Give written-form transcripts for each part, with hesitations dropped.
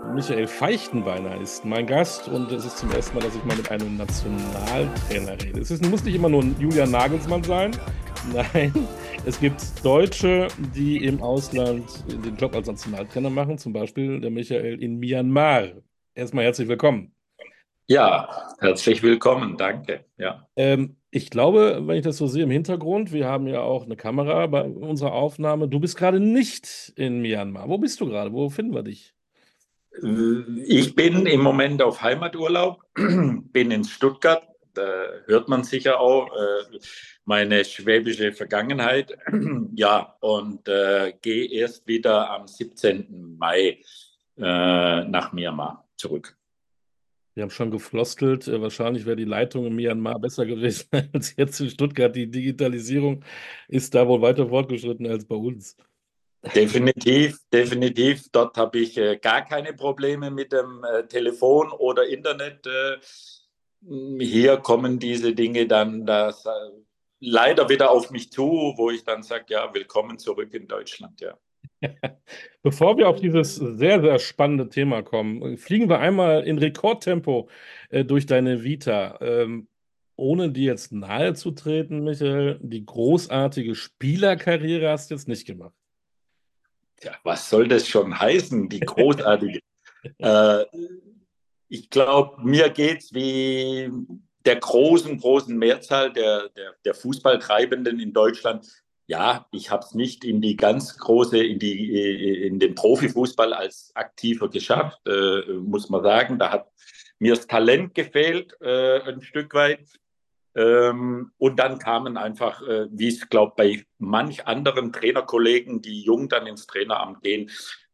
Michael Feichtenbeiner ist mein Gast und es ist zum ersten Mal, dass ich mal mit einem Nationaltrainer rede. Muss nicht immer nur ein Julian Nagelsmann sein. Nein, es gibt Deutsche, die im Ausland den Job als Nationaltrainer machen, zum Beispiel der Michael in Myanmar. Erstmal herzlich willkommen. Ja, herzlich willkommen, danke. Ja. Ich glaube, wenn ich das so sehe im Hintergrund, wir haben ja auch eine Kamera bei unserer Aufnahme. Du bist gerade nicht in Myanmar. Wo bist du gerade? Wo finden wir dich? Ich bin im Moment auf Heimaturlaub, bin in Stuttgart, da hört man sicher auch meine schwäbische Vergangenheit. Ja, und gehe erst wieder am 17. Mai nach Myanmar zurück. Wir haben schon geflostelt, wahrscheinlich wäre die Leitung in Myanmar besser gewesen als jetzt in Stuttgart. Die Digitalisierung ist da wohl weiter fortgeschritten als bei uns. Definitiv, definitiv. Dort habe ich gar keine Probleme mit dem Telefon oder Internet. Hier kommen diese Dinge dann leider wieder auf mich zu, wo ich dann sage, ja, willkommen zurück in Deutschland, ja. Bevor wir auf dieses sehr, sehr spannende Thema kommen, fliegen wir einmal in Rekordtempo durch deine Vita. Ohne dir jetzt nahe zu treten, Michael, die großartige Spielerkarriere hast du jetzt nicht gemacht. Ja, was soll das schon heißen, die großartige? Äh, Ich glaube, mir geht es wie der großen Mehrzahl der Fußballtreibenden in Deutschland. Ja, ich habe es nicht in die ganz große, in den Profifußball als Aktiver geschafft, muss man sagen. Da hat mir das Talent gefehlt, ein Stück weit. Und dann kamen einfach, wie es, glaube bei manch anderen Trainerkollegen, die jung dann ins Traineramt gehen,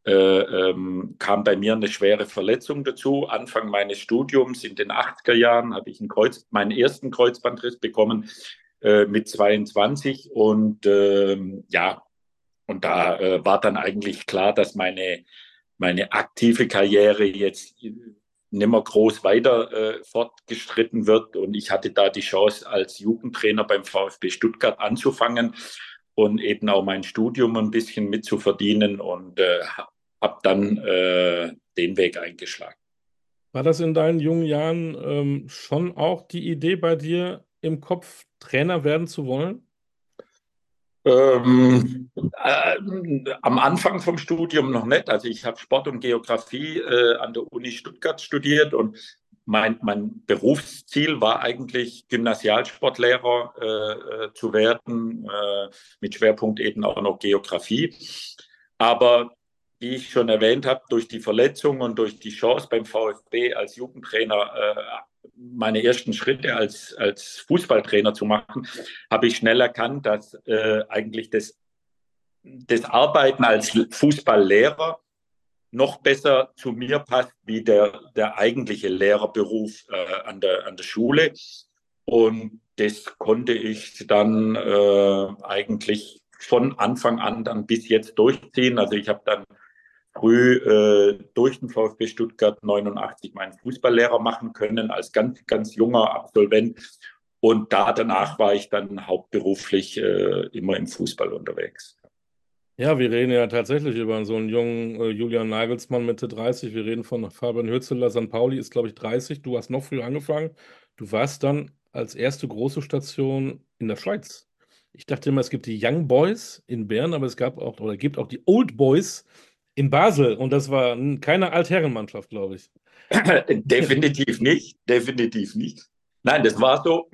kam bei mir eine schwere Verletzung dazu. Anfang meines Studiums in den 80er Jahren habe ich meinen ersten Kreuzbandriss bekommen mit 22. Und ja, und da war dann eigentlich klar, dass meine aktive Karriere jetzt nicht mehr groß weiter fortgeschritten wird. Und ich hatte da die Chance, als Jugendtrainer beim VfB Stuttgart anzufangen und eben auch mein Studium ein bisschen mitzuverdienen und habe dann den Weg eingeschlagen. War das in deinen jungen Jahren schon auch die Idee bei dir im Kopf, Trainer werden zu wollen? Am Anfang vom Studium noch nicht. Also ich habe Sport und Geografie an der Uni Stuttgart studiert und mein Berufsziel war eigentlich Gymnasialsportlehrer zu werden, mit Schwerpunkt eben auch noch Geografie. Aber wie ich schon erwähnt habe, durch die Verletzung und durch die Chance beim VfB als Jugendtrainer meine ersten Schritte als Fußballtrainer zu machen, habe ich schnell erkannt, dass eigentlich das Arbeiten als Fußballlehrer noch besser zu mir passt wie der eigentliche Lehrerberuf an der Schule. Und das konnte ich dann eigentlich von Anfang an dann bis jetzt durchziehen. Also ich habe dann früh durch den VfB Stuttgart 89 meinen Fußballlehrer machen können als ganz junger Absolvent. Und danach war ich dann hauptberuflich immer im Fußball unterwegs. Ja, wir reden ja tatsächlich über so einen jungen Julian Nagelsmann Mitte 30. Wir reden von Fabian Hürzeler. St. Pauli ist, glaube ich, 30. Du hast noch früher angefangen. Du warst dann als erste große Station in der Schweiz. Ich dachte immer, es gibt die Young Boys in Bern, aber es gab auch oder gibt auch die Old Boys in Basel. Und das war keine Altherrenmannschaft, glaube ich. Definitiv nicht, definitiv nicht. Nein, das war so.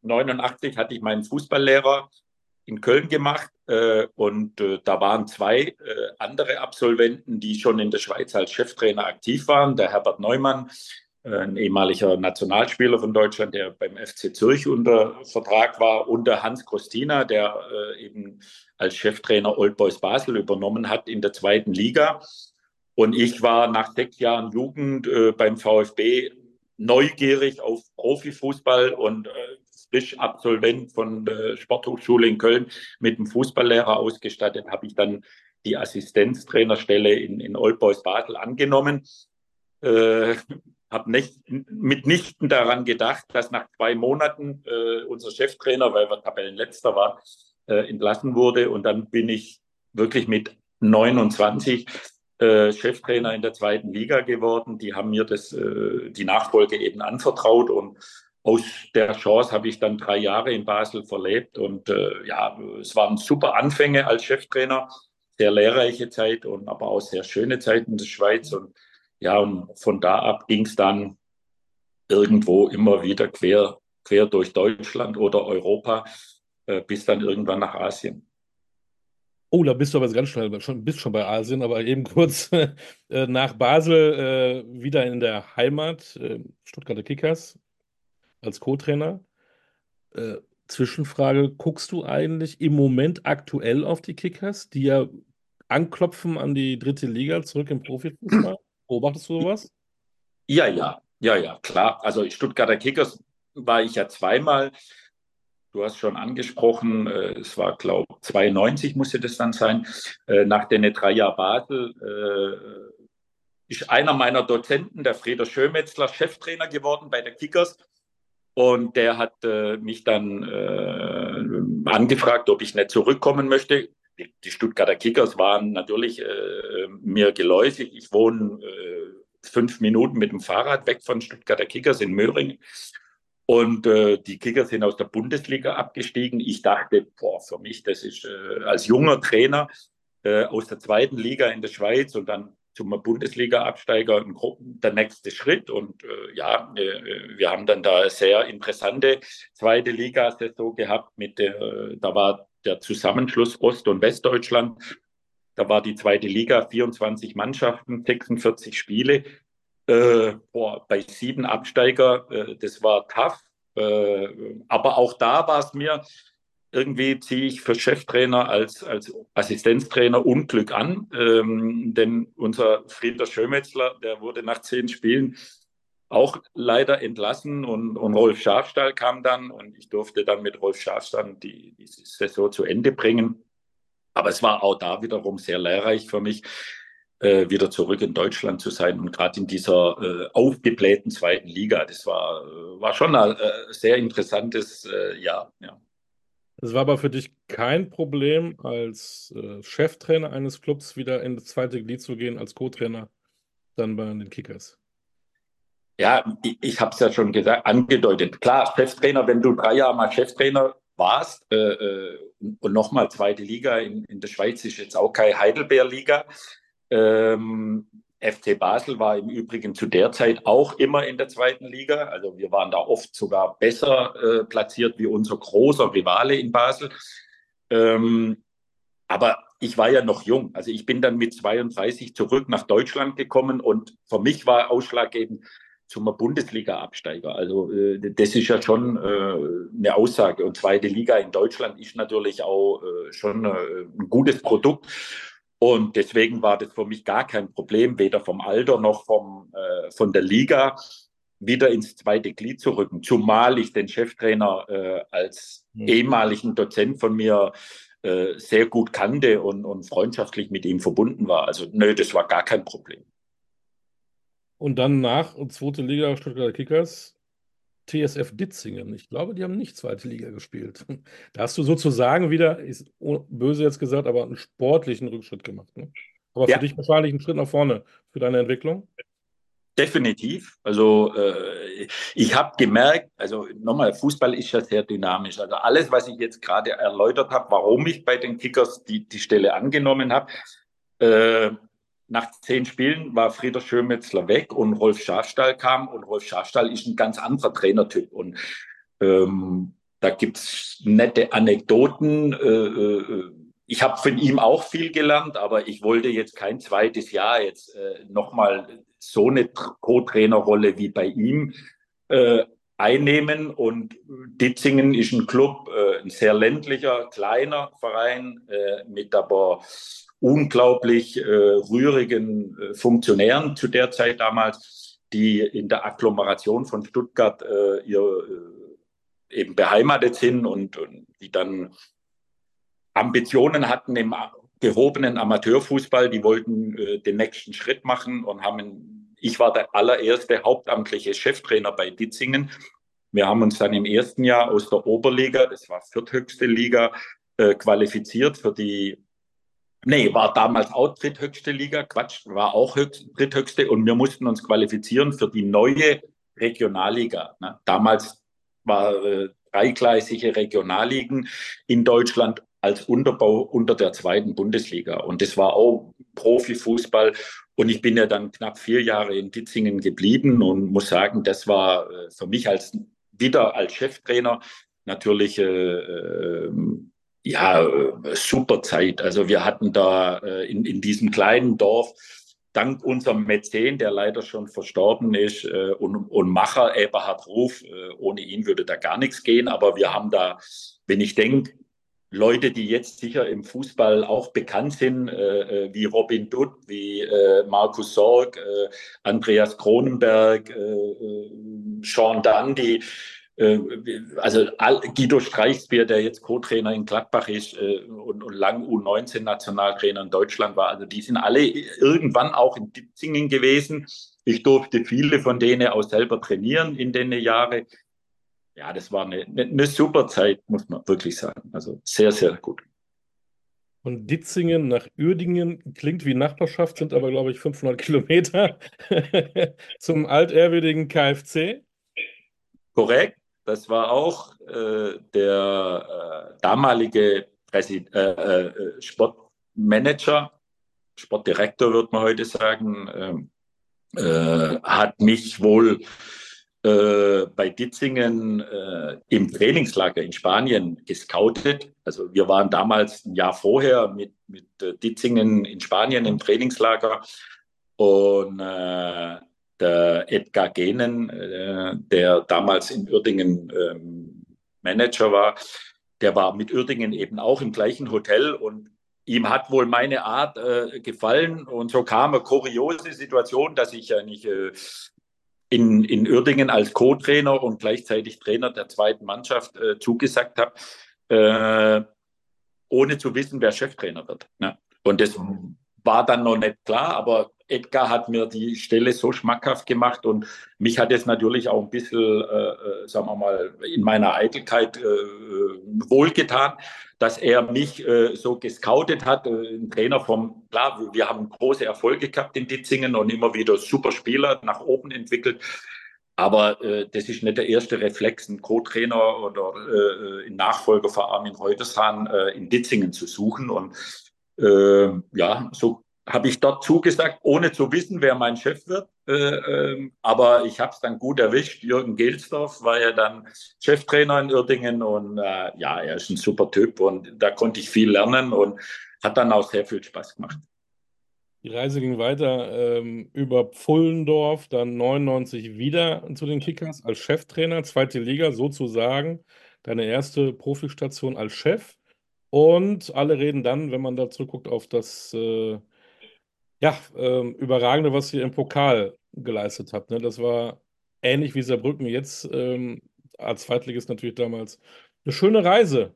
89 hatte ich meinen Fußballlehrer in Köln gemacht und da waren zwei andere Absolventen, die schon in der Schweiz als Cheftrainer aktiv waren. Der Herbert Neumann, ein ehemaliger Nationalspieler von Deutschland, der beim FC Zürich unter Vertrag war, und der Hans Kostina, der eben als Cheftrainer Old Boys Basel übernommen hat in der zweiten Liga. Und ich war nach 6 Jahren Jugend beim VfB neugierig auf Profifußball und frisch Absolvent von der Sporthochschule in Köln mit einem Fußballlehrer ausgestattet, habe ich dann die Assistenztrainerstelle in Old Boys Basel angenommen. Habe mitnichten daran gedacht, dass nach 2 Monaten unser Cheftrainer, weil wir Tabellenletzter war, entlassen wurde. Und dann bin ich wirklich mit 29 Cheftrainer in der zweiten Liga geworden. Die haben mir die Nachfolge eben anvertraut und aus der Chance habe ich dann 3 Jahre in Basel verlebt und ja, es waren super Anfänge als Cheftrainer, sehr lehrreiche Zeit und aber auch sehr schöne Zeit in der Schweiz und ja, und von da ab ging es dann irgendwo immer wieder quer durch Deutschland oder Europa bis dann irgendwann nach Asien. Oh, da bist du aber jetzt ganz schnell, bist schon bei Asien, aber eben kurz nach Basel wieder in der Heimat, Stuttgarter Kickers als Co-Trainer. Äh, Zwischenfrage, guckst du eigentlich im Moment aktuell auf die Kickers, die ja anklopfen an die dritte Liga zurück im Profifußball? Beobachtest du sowas? Ja, klar. Also Stuttgarter Kickers war ich ja zweimal. Du hast schon angesprochen, es war, glaube ich, 92 musste das dann sein. Nach den 3 Jahren Basel ist einer meiner Dozenten, der Frieder Schömetzler, Cheftrainer geworden bei der Kickers. Und der hat mich dann angefragt, ob ich nicht zurückkommen möchte. Die Stuttgarter Kickers waren natürlich mir geläufig. Ich wohne 5 Minuten mit dem Fahrrad weg von Stuttgarter Kickers in Möhringen. Und die Kickers sind aus der Bundesliga abgestiegen. Ich dachte, boah, für mich, das ist als junger Trainer aus der zweiten Liga in der Schweiz und dann zum Bundesliga-Absteiger der nächste Schritt. Und ja, wir haben dann da eine sehr interessante zweite Liga-Saison gehabt. Da war der Zusammenschluss Ost- und Westdeutschland. Da war die zweite Liga 24 Mannschaften, 46 Spiele. Bei 7 Absteiger, das war tough. Aber auch da war es mir, irgendwie ziehe ich für Cheftrainer als Assistenztrainer Unglück an. Denn unser Frieder Schömetzler, der wurde nach 10 Spielen auch leider entlassen und Rolf Schafstall kam dann und ich durfte dann mit Rolf Schafstall die Saison zu Ende bringen. Aber es war auch da wiederum sehr lehrreich für mich, wieder zurück in Deutschland zu sein und gerade in dieser aufgeblähten zweiten Liga. Das war schon ein sehr interessantes Jahr. Ja. Es war aber für dich kein Problem, als Cheftrainer eines Clubs wieder in das zweite Glied zu gehen, als Co-Trainer dann bei den Kickers. Ja, ich habe es ja schon gesagt, angedeutet. Klar, Cheftrainer, wenn du 3 Jahre mal Cheftrainer warst und nochmal zweite Liga in der Schweiz ist jetzt auch keine Heidelbeer-Liga. FC Basel war im Übrigen zu der Zeit auch immer in der zweiten Liga. Also wir waren da oft sogar besser platziert wie unser großer Rivale in Basel. Aber ich war ja noch jung. Also ich bin dann mit 32 zurück nach Deutschland gekommen und für mich war ausschlaggebend zum Bundesliga-Absteiger. Also das ist ja schon eine Aussage. Und zweite Liga in Deutschland ist natürlich auch schon ein gutes Produkt. Und deswegen war das für mich gar kein Problem, weder vom Alter noch von der Liga wieder ins zweite Glied zu rücken. Zumal ich den Cheftrainer als ehemaligen Dozent von mir sehr gut kannte und freundschaftlich mit ihm verbunden war. Also nö, das war gar kein Problem. Und dann nach zweite Liga Stuttgarter Kickers, TSF Ditzingen. Ich glaube, die haben nicht zweite Liga gespielt. Da hast du sozusagen wieder, ist böse jetzt gesagt, aber einen sportlichen Rückschritt gemacht. Ne? Aber für Ja, dich wahrscheinlich einen Schritt nach vorne für deine Entwicklung. definitiv. Also ich habe gemerkt, also nochmal, Fußball ist ja sehr dynamisch. Also alles, was ich jetzt gerade erläutert habe, warum ich bei den Kickers die Stelle angenommen habe, äh, nach 10 Spielen war Frieder Schömetzler weg und Rolf Schafstall kam. Und Rolf Schafstall ist ein ganz anderer Trainertyp. Und da gibt es nette Anekdoten. Ich habe von ihm auch viel gelernt, aber ich wollte jetzt kein zweites Jahr jetzt nochmal so eine Co-Trainerrolle wie bei ihm einnehmen. Und Ditzingen ist ein Club, ein sehr ländlicher, kleiner Verein mit aber unglaublich rührigen Funktionären zu der Zeit damals, die in der Agglomeration von Stuttgart eben beheimatet sind und die dann Ambitionen hatten im gehobenen Amateurfußball. Die wollten den nächsten Schritt machen und ich war der allererste hauptamtliche Cheftrainer bei Ditzingen. Wir haben uns dann im ersten Jahr aus der Oberliga, das war vierthöchste Liga, qualifiziert für die Nee, war damals auch dritthöchste Liga. Quatsch, war auch dritthöchste. Und wir mussten uns qualifizieren für die neue Regionalliga. Ne? Damals war dreigleisige Regionalligen in Deutschland als Unterbau unter der zweiten Bundesliga. Und das war auch Profifußball. Und ich bin ja dann knapp 4 Jahre in Ditzingen geblieben und muss sagen, das war für mich wieder als Cheftrainer natürlich ja, super Zeit. Also wir hatten da in diesem kleinen Dorf, dank unserem Mäzen, der leider schon verstorben ist, und Macher Eberhard Ruf, ohne ihn würde da gar nichts gehen. Aber wir haben da, wenn ich denke, Leute, die jetzt sicher im Fußball auch bekannt sind, wie Robin Dutt, wie Markus Sorg, Andreas Kronenberg, Sean Dundee, also Guido Streichsbier, der jetzt Co-Trainer in Gladbach ist und lang U19-Nationaltrainer in Deutschland war, also die sind alle irgendwann auch in Ditzingen gewesen. Ich durfte viele von denen auch selber trainieren in den Jahren. Ja, das war eine super Zeit, muss man wirklich sagen. Also sehr, sehr gut. Von Ditzingen nach Uerdingen klingt wie Nachbarschaft, sind aber, glaube ich, 500 Kilometer zum altehrwürdigen KFC. Korrekt, das war auch der damalige Sportmanager, Sportdirektor, würde man heute sagen, hat mich wohl bei Ditzingen im Trainingslager in Spanien gescoutet. Also wir waren damals ein Jahr vorher mit Ditzingen in Spanien im Trainingslager und der Edgar Genen, der damals in Uerdingen Manager war, der war mit Uerdingen eben auch im gleichen Hotel und ihm hat wohl meine Art gefallen und so kam eine kuriose Situation, dass ich ja nicht in Uerdingen als Co-Trainer und gleichzeitig Trainer der zweiten Mannschaft zugesagt habe, ohne zu wissen, wer Cheftrainer wird. Ne? Und das war dann noch nicht klar, aber Edgar hat mir die Stelle so schmackhaft gemacht und mich hat es natürlich auch ein bisschen, sagen wir mal, in meiner Eitelkeit wohlgetan, dass er mich so gescoutet hat. Ein Trainer vom, klar, wir haben große Erfolge gehabt in Ditzingen und immer wieder super Spieler nach oben entwickelt. Aber das ist nicht der erste Reflex, einen Co-Trainer oder einen Nachfolger von Armin Reutershahn in Ditzingen zu suchen. Und ja, so habe ich dort zugesagt, ohne zu wissen, wer mein Chef wird. Aber ich habe es dann gut erwischt. Jürgen Gelsdorf war ja dann Cheftrainer in Uerdingen und ja, er ist ein super Typ und da konnte ich viel lernen und hat dann auch sehr viel Spaß gemacht. Die Reise ging weiter über Pfullendorf, dann 99 wieder zu den Kickers als Cheftrainer, zweite Liga sozusagen, deine erste Profistation als Chef. Und alle reden dann, wenn man da zurückguckt, auf das ja, Überragende, was ihr im Pokal geleistet habt. Ne? Das war ähnlich wie Saarbrücken jetzt als Zweitligist natürlich damals eine schöne Reise.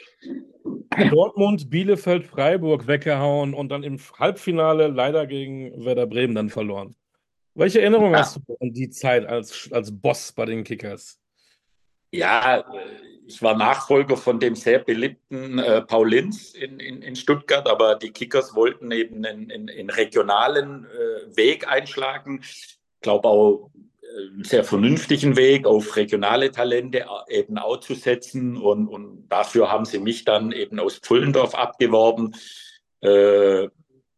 Dortmund, Bielefeld, Freiburg weggehauen und dann im Halbfinale leider gegen Werder Bremen dann verloren. Welche Erinnerung Ja, hast du an die Zeit als Boss bei den Kickers? ja, ich war Nachfolger von dem sehr beliebten Paul Linz in Stuttgart, aber die Kickers wollten eben einen regionalen Weg einschlagen. Ich glaube auch einen sehr vernünftigen Weg auf regionale Talente eben auch zu setzen. Und dafür haben sie mich dann eben aus Pfullendorf abgeworben. Äh,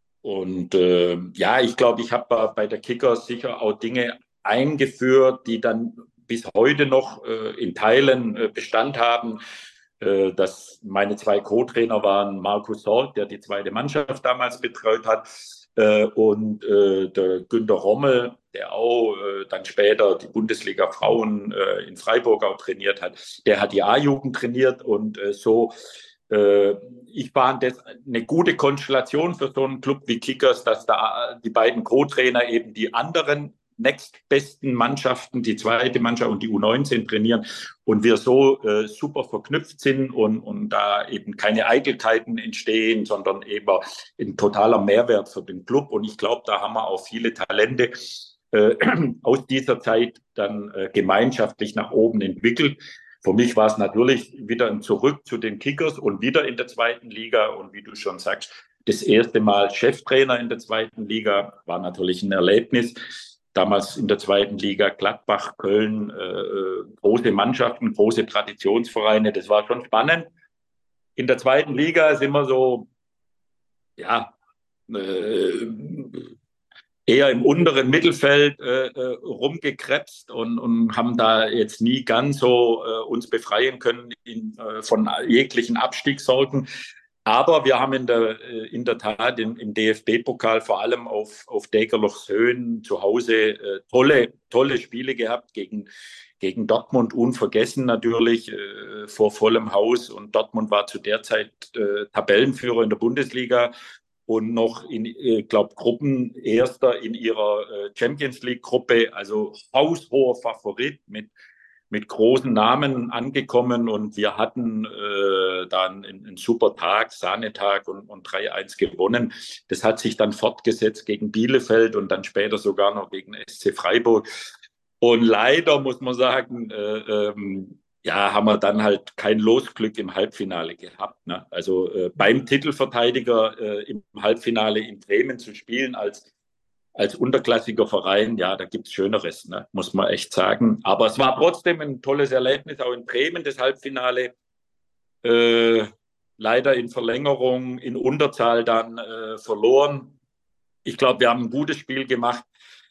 ja, ich glaube, ich habe bei der Kickers sicher auch Dinge eingeführt, die dann bis heute noch in Teilen Bestand haben. Dass meine zwei Co-Trainer waren Markus Sorg, der die zweite Mannschaft damals betreut hat, und der Günter Rommel, der auch dann später die Bundesliga Frauen in Freiburg auch trainiert hat. Der hat die A-Jugend trainiert und so äh, ich fand das eine gute Konstellation für so einen Club wie Kickers, dass da die beiden Co-Trainer eben die anderen nächstbesten Mannschaften, die zweite Mannschaft und die U19 trainieren und wir so super verknüpft sind und da eben keine Eitelkeiten entstehen, sondern eben ein totaler Mehrwert für den Club. Und ich glaube, da haben wir auch viele Talente äh, aus dieser Zeit dann gemeinschaftlich nach oben entwickelt. Für mich war es natürlich wieder ein Zurück zu den Kickers und wieder in der zweiten Liga. Und wie du schon sagst, das erste Mal Cheftrainer in der zweiten Liga, war natürlich ein Erlebnis. Damals in der zweiten Liga Gladbach, Köln, große Mannschaften, große Traditionsvereine, das war schon spannend. In der zweiten Liga sind wir so, ja, äh, eher im unteren Mittelfeld rumgekrebst und haben da jetzt nie ganz so uns befreien können von jeglichen Abstiegssorgen. Aber wir haben in der Tat im DFB-Pokal vor allem auf Degerlochshöhen zu Hause tolle Spiele gehabt gegen Dortmund, unvergessen natürlich vor vollem Haus. Und Dortmund war zu der Zeit Tabellenführer in der Bundesliga und noch glaube Gruppenerster in ihrer Champions League-Gruppe, also haushoher Favorit mit großen Namen angekommen und wir hatten dann einen super Tag, Sahnetag und 3-1 gewonnen. Das hat sich dann fortgesetzt gegen Bielefeld und dann später sogar noch gegen SC Freiburg. Und leider muss man sagen, ja, haben wir dann halt kein Losglück im Halbfinale gehabt. Ne? Also beim Titelverteidiger im Halbfinale in Bremen zu spielen als unterklassiger Verein, ja, da gibt es Schöneres, ne? Muss man echt sagen. Aber es war trotzdem ein tolles Erlebnis, auch in Bremen, das Halbfinale. Leider in Verlängerung, in Unterzahl dann verloren. Ich glaube, wir haben ein gutes Spiel gemacht.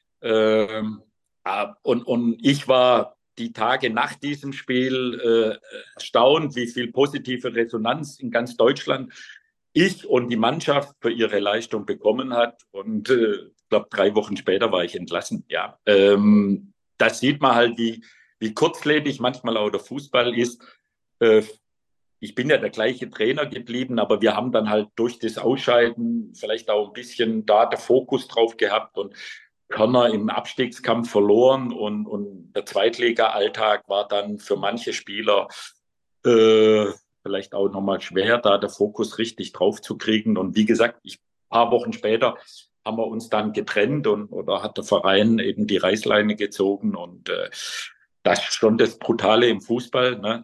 Und ich war die Tage nach diesem Spiel erstaunt, wie viel positive Resonanz in ganz Deutschland ich und die Mannschaft für ihre Leistung bekommen hat. Und ich glaube, 3 Wochen später war ich entlassen. Ja, das sieht man halt, wie kurzlebig manchmal auch der Fußball ist. Ich bin ja der gleiche Trainer geblieben, aber wir haben dann halt durch das Ausscheiden vielleicht auch ein bisschen da der Fokus drauf gehabt und Körner im Abstiegskampf verloren und der Zweitliga-Alltag war dann für manche Spieler vielleicht auch nochmal schwer, da der Fokus richtig drauf zu kriegen. Und wie gesagt, ein paar Wochen später haben wir uns dann getrennt oder hat der Verein eben die Reißleine gezogen und das ist schon das Brutale im Fußball. Ne?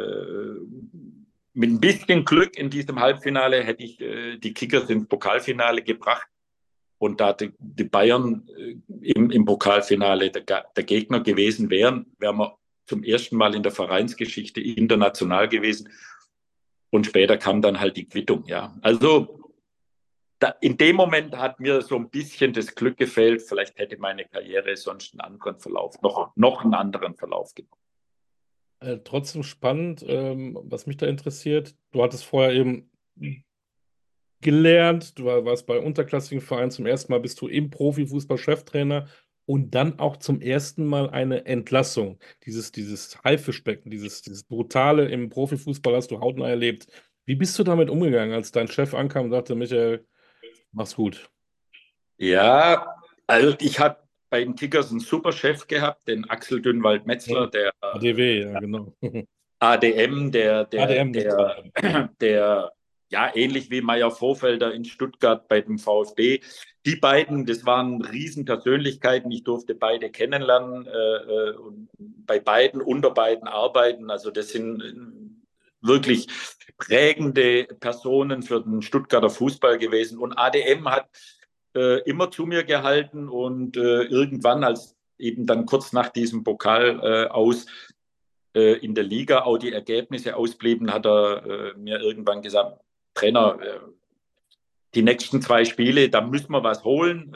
Mit ein bisschen Glück in diesem Halbfinale hätte ich die Kickers ins Pokalfinale gebracht. Und da die Bayern im Pokalfinale der Gegner gewesen wären wir zum ersten Mal in der Vereinsgeschichte international gewesen. Und später kam dann halt die Quittung. Ja. Also in dem Moment hat mir so ein bisschen das Glück gefehlt. Vielleicht hätte meine Karriere sonst einen anderen Verlauf, noch einen anderen Verlauf genommen. Trotzdem spannend, was mich da interessiert. Du hattest vorher eben gelernt, du warst bei unterklassigen Vereinen, zum ersten Mal bist du im Profifußball Cheftrainer und dann auch zum ersten Mal eine Entlassung. Dieses Haifischbecken, dieses Brutale im Profifußball hast du hautnah erlebt. Wie bist du damit umgegangen, als dein Chef ankam und sagte, Michael, mach's gut? Ja, also ich habe bei den Kickers einen super Chef gehabt, den Axel Dünnwald-Metzler, Mhm. der ADW, ja, genau. ADM, ADM, genau. der ja ähnlich wie Meier Vorfelder in Stuttgart bei dem VfB. Die beiden, das waren Riesenpersönlichkeiten. Ich durfte beide kennenlernen und bei beiden, unter beiden arbeiten. Also das sind wirklich prägende Personen für den Stuttgarter Fußball gewesen. Und ADM hat immer zu mir gehalten und irgendwann, als eben dann kurz nach diesem Pokal aus in der Liga auch die Ergebnisse ausblieben, hat er mir irgendwann gesagt, Trainer, die nächsten 2 Spiele, da müssen wir was holen,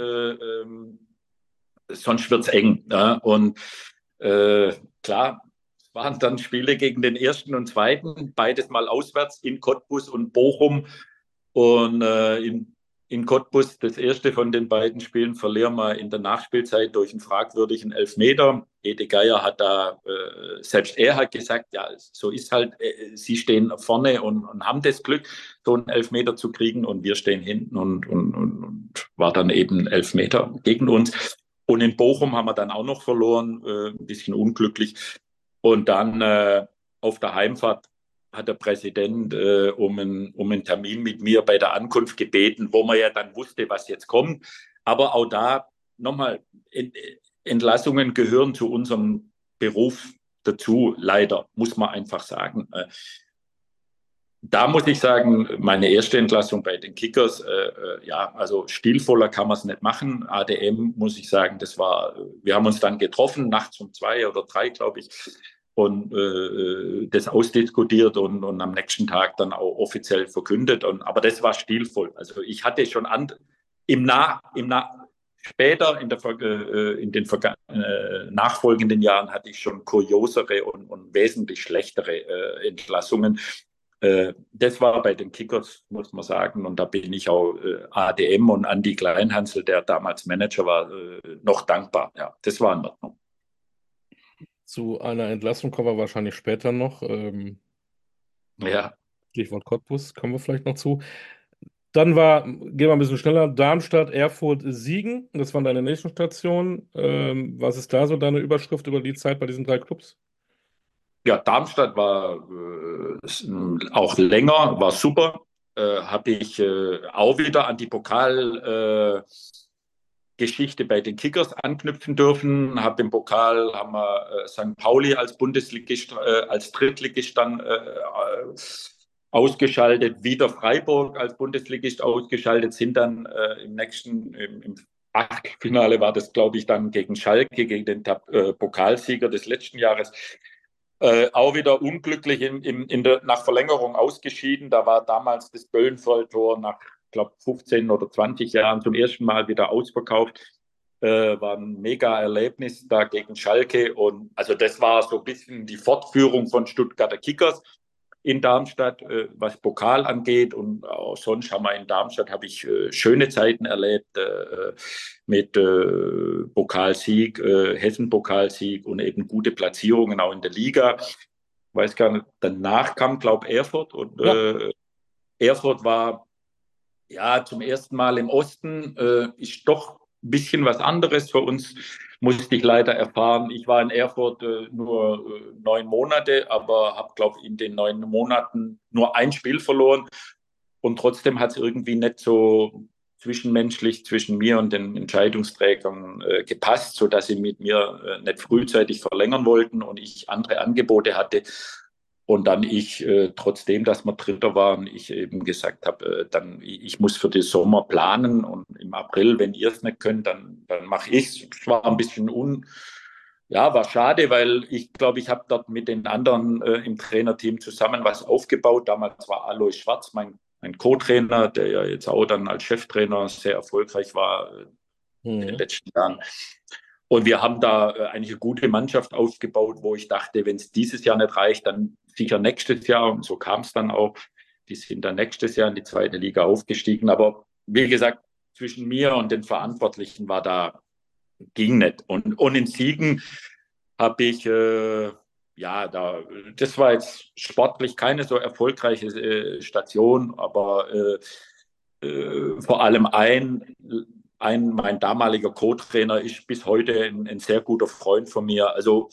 sonst wird es eng. Ja? Und klar, es waren dann Spiele gegen den ersten und zweiten, beides mal auswärts in Cottbus und Bochum. Und in Cottbus, das erste von den beiden Spielen, verlieren wir in der Nachspielzeit durch einen fragwürdigen Elfmeter. Ede Geier hat da, selbst er hat gesagt, ja, so ist halt, sie stehen vorne und haben das Glück, so einen Elfmeter zu kriegen und wir stehen hinten und war dann eben Elfmeter gegen uns. Und in Bochum haben wir dann auch noch verloren, ein bisschen unglücklich. Und dann auf der Heimfahrt hat der Präsident um einen Termin mit mir bei der Ankunft gebeten, wo man ja dann wusste, was jetzt kommt. Aber auch da nochmal, Entlassungen gehören zu unserem Beruf dazu, leider, muss man einfach sagen. Da muss ich sagen, meine erste Entlassung bei den Kickers, ja, also stilvoller kann man es nicht machen. ADM, muss ich sagen, wir haben uns dann getroffen, nachts um 2 oder 3, glaube ich, und das ausdiskutiert und am nächsten Tag dann auch offiziell verkündet. Aber das war stilvoll. Also ich hatte schon später in den nachfolgenden Jahren hatte ich schon kuriosere und wesentlich schlechtere Entlassungen. Das war bei den Kickers, muss man sagen. Und da bin ich auch ADM und Andi Kleinhansel, der damals Manager war, noch dankbar. Ja, das war in Ordnung. Zu einer Entlassung kommen wir wahrscheinlich später noch. Ja, Stichwort Cottbus, kommen wir vielleicht noch zu. Gehen wir ein bisschen schneller, Darmstadt, Erfurt, Siegen. Das waren deine nächsten Stationen. Was ist da so deine Überschrift über die Zeit bei diesen drei Clubs? ja, Darmstadt war auch länger, war super. Habe ich auch wieder an die Pokalgeschichte bei den Kickers anknüpfen dürfen. Habe im Pokal haben wir St. Pauli als Bundesligist, als Drittligist dann ausgeschaltet, wieder Freiburg als Bundesligist ausgeschaltet, sind dann im Achtelfinale war das, glaube ich, dann gegen Schalke, gegen den Pokalsieger des letzten Jahres. Auch wieder unglücklich nach Verlängerung ausgeschieden. Da war damals das Böllenfalltor nach, glaube 15 oder 20 Jahren zum ersten Mal wieder ausverkauft. War ein mega Erlebnis da gegen Schalke. Und also das war so ein bisschen die Fortführung von Stuttgarter Kickers in Darmstadt, was Pokal angeht. Und auch sonst habe ich schöne Zeiten erlebt mit Pokalsieg, Hessen-Pokalsieg und eben gute Platzierungen auch in der Liga. Ich weiß gar nicht, danach kam, glaube ich, Erfurt. Und Ja. Erfurt war ja zum ersten Mal im Osten, ist doch ein bisschen was anderes für uns, musste ich leider erfahren. Ich war in Erfurt nur 9 Monate, aber habe, glaube ich, in den 9 Monaten nur ein Spiel verloren. Und trotzdem hat es irgendwie nicht so zwischenmenschlich zwischen mir und den Entscheidungsträgern gepasst, sodass sie mit mir nicht frühzeitig verlängern wollten und ich andere Angebote hatte. Und dann trotzdem, dass wir Dritter waren, ich eben gesagt habe, ich muss für den Sommer planen und im April, wenn ihr es nicht könnt, dann mache ich es. Es war ein bisschen ja, war schade, weil ich glaube, ich habe dort mit den anderen im Trainerteam zusammen was aufgebaut. Damals war Alois Schwarz mein Co-Trainer, der ja jetzt auch dann als Cheftrainer sehr erfolgreich war in den Mhm. letzten Jahren. Und wir haben da eigentlich eine gute Mannschaft aufgebaut, wo ich dachte, wenn es dieses Jahr nicht reicht, dann sicher nächstes Jahr. Und so kam es dann auch. Die sind dann nächstes Jahr in die zweite Liga aufgestiegen. Aber wie gesagt, zwischen mir und den Verantwortlichen ging nicht. Und in Siegen habe ich, ja, das war jetzt sportlich keine so erfolgreiche Station, aber vor allem mein damaliger Co-Trainer ist bis heute ein sehr guter Freund von mir. Also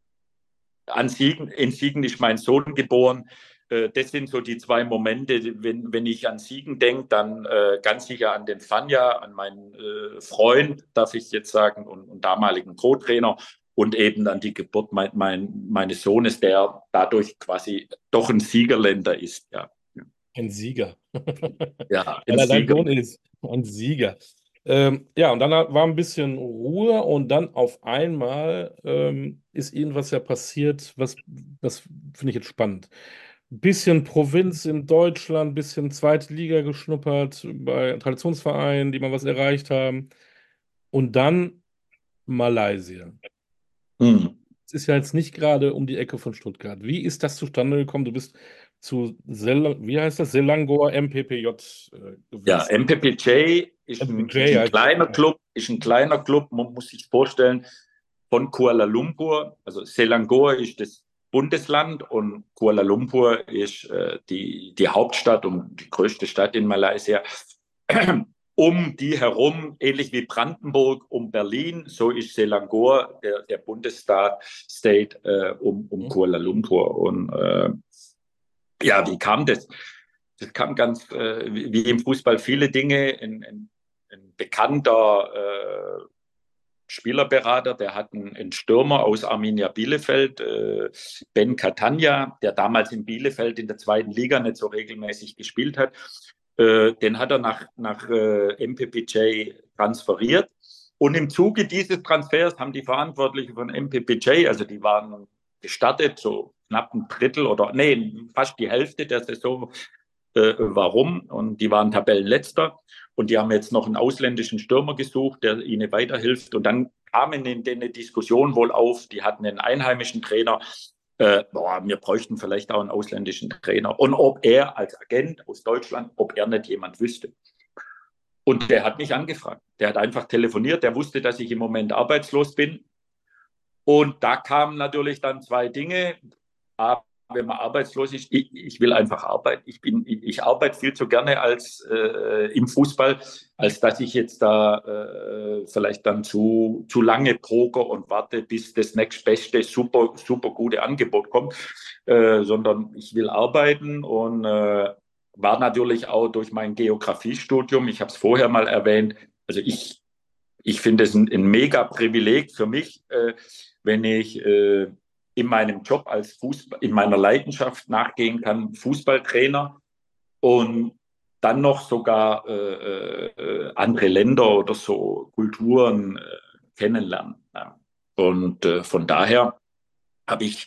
in Siegen ist mein Sohn geboren. Das sind so die zwei Momente. Wenn ich an Siegen denke, dann ganz sicher an den Fanja, an meinen Freund, darf ich jetzt sagen, und damaligen Co-Trainer und eben an die Geburt meines Sohnes, der dadurch quasi doch ein Siegerländer ist. Ja, Ein Sieger. ja, ein Weil er dein Sieger. Sohn ist. Ein Sieger. Ja, und dann war ein bisschen Ruhe und dann auf einmal ist irgendwas ja passiert, das finde ich jetzt spannend. Bisschen Provinz in Deutschland, bisschen zweite Liga geschnuppert bei Traditionsvereinen, die mal was erreicht haben. Und dann Malaysia. Hm. Es ist ja jetzt nicht gerade um die Ecke von Stuttgart. Wie ist das zustande gekommen? Du bist wie heißt das? Selangor MPPJ Ja, gewechselt. MPPJ MPJ heißt das. ist ein kleiner Club, man muss sich vorstellen, von Kuala Lumpur. Also Selangor ist das Bundesland und Kuala Lumpur ist die Hauptstadt und die größte Stadt in Malaysia. Um die herum, ähnlich wie Brandenburg um Berlin, so ist Selangor, der Bundesstaat, State um Hm? Kuala Lumpur. Und ja, wie kam das? Das kam ganz, wie im Fußball viele Dinge. Ein bekannter Spielerberater, der hat einen Stürmer aus Arminia Bielefeld, Ben Catania, der damals in Bielefeld in der zweiten Liga nicht so regelmäßig gespielt hat. Den hat er nach MPPJ transferiert. Und im Zuge dieses Transfers haben die Verantwortlichen von MPPJ, also die waren gestartet, so knapp ein Drittel oder nee, fast die Hälfte der Saison warum. Und die waren Tabellenletzter. Und die haben jetzt noch einen ausländischen Stürmer gesucht, der ihnen weiterhilft. Und dann kamen in eine Diskussion wohl auf, die hatten einen einheimischen Trainer. Wir bräuchten vielleicht auch einen ausländischen Trainer. Und ob er als Agent aus Deutschland, ob er nicht jemand wüsste. Und der hat mich angefragt. Der hat einfach telefoniert. Der wusste, dass ich im Moment arbeitslos bin. Und da kamen natürlich dann zwei Dinge. A, wenn man arbeitslos ist, ich will einfach arbeiten. Ich arbeite viel zu gerne als im Fußball, als dass ich jetzt da vielleicht dann zu lange poker und warte, bis das nächstbeste super gute Angebot kommt, sondern ich will arbeiten und war natürlich auch durch mein Geografiestudium, ich habe es vorher mal erwähnt, also ich finde es ein mega Privileg für mich, wenn ich in meinem Job als Fußball, in meiner Leidenschaft nachgehen kann, Fußballtrainer und dann noch sogar andere Länder oder so Kulturen kennenlernen. Ja. Und von daher habe ich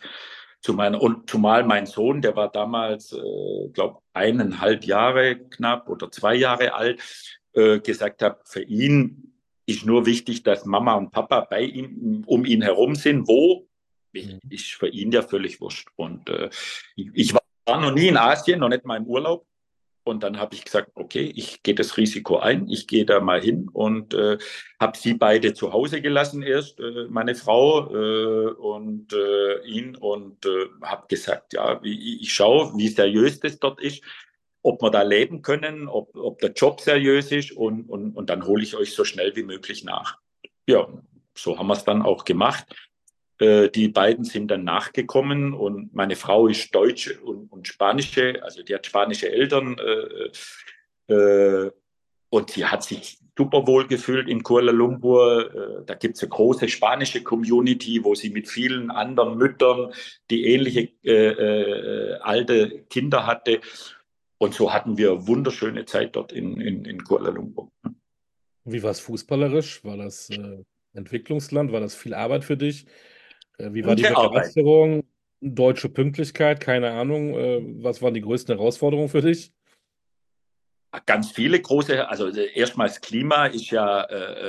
zumal mein Sohn, der war damals, glaube 1,5 Jahre knapp oder 2 Jahre alt, gesagt habe, für ihn ist nur wichtig, dass Mama und Papa bei ihm, um ihn herum sind. Wo? Ist für ihn ja völlig wurscht. Und ich war noch nie in Asien, noch nicht mal im Urlaub. Und dann habe ich gesagt, okay, ich gehe das Risiko ein, ich gehe da mal hin und habe sie beide zu Hause gelassen erst, meine Frau und ihn und habe gesagt, ja, ich schaue, wie seriös das dort ist, ob wir da leben können, ob der Job seriös ist und dann hole ich euch so schnell wie möglich nach. Ja, so haben wir es dann auch gemacht. Die beiden sind dann nachgekommen und meine Frau ist Deutsche und Spanische, also die hat spanische Eltern und sie hat sich super wohl gefühlt in Kuala Lumpur. Da gibt es eine große spanische Community, wo sie mit vielen anderen Müttern, die ähnliche alte Kinder hatte. Und so hatten wir wunderschöne Zeit dort in Kuala Lumpur. Wie war es fußballerisch? War das Entwicklungsland? War das viel Arbeit für dich? Wie war die Gute Arbeit. Begeisterung? Deutsche Pünktlichkeit? Keine Ahnung. Was waren die größten Herausforderungen für dich? Ganz viele große, also erstmal das Klima ist ja,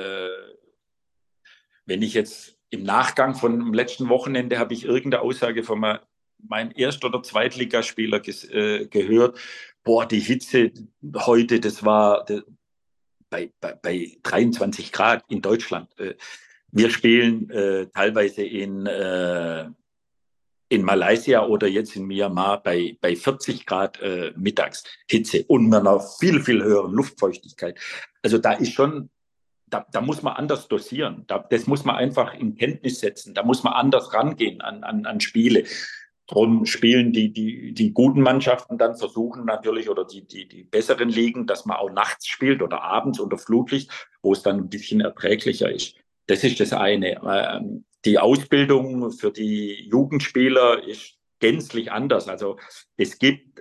wenn ich jetzt im Nachgang von dem letzten Wochenende habe ich irgendeine Aussage von meinem Erst- oder Zweitligaspieler gehört, boah, die Hitze heute, das war bei 23 Grad in Deutschland. Wir spielen teilweise in Malaysia oder jetzt in Myanmar bei 40 Grad Mittagshitze und mit einer viel, viel höheren Luftfeuchtigkeit. Also da ist schon, da muss man anders dosieren. Das muss man einfach in Kenntnis setzen. Da muss man anders rangehen an Spiele. Darum spielen die guten Mannschaften dann versuchen natürlich, oder die besseren Ligen, dass man auch nachts spielt oder abends unter Flutlicht, wo es dann ein bisschen erträglicher ist. Das ist das eine. Die Ausbildung für die Jugendspieler ist gänzlich anders. Also es gibt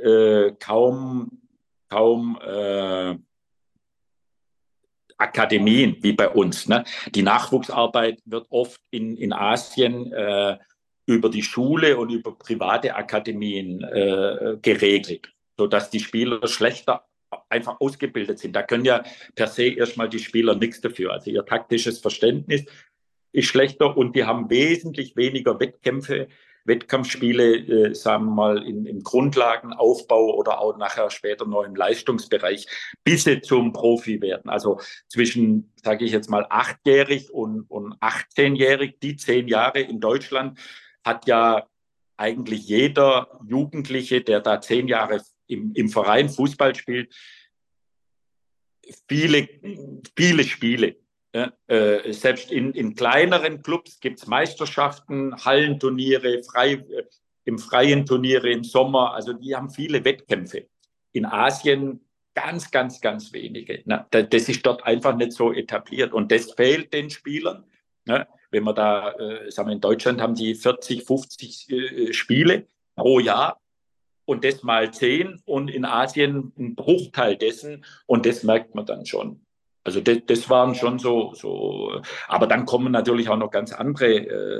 kaum Akademien wie bei uns. Ne? Die Nachwuchsarbeit wird oft in Asien über die Schule und über private Akademien geregelt, sodass die Spieler schlechter einfach ausgebildet sind. Da können ja per se erstmal die Spieler nichts dafür. Also ihr taktisches Verständnis ist schlechter und die haben wesentlich weniger Wettkampfspiele, sagen wir mal, im Grundlagenaufbau oder auch nachher später noch im Leistungsbereich, bis sie zum Profi werden. Also zwischen, sage ich jetzt mal, 8-jährig und 18-jährig, die 10 Jahre in Deutschland, hat ja eigentlich jeder Jugendliche, der da 10 Jahre im Verein Fußball spielt, viele Spiele. Ja, selbst in kleineren Clubs gibt es Meisterschaften, Hallenturniere, im freien Turniere im Sommer. Also die haben viele Wettkämpfe. In Asien ganz wenige. Na, das ist dort einfach nicht so etabliert. Und das fehlt den Spielern. Ne? Wenn wir da, sagen wir, in Deutschland haben die 40, 50 Spiele pro Jahr und das mal 10 und in Asien ein Bruchteil dessen und das merkt man dann schon. Also das waren schon so, aber dann kommen natürlich auch noch ganz andere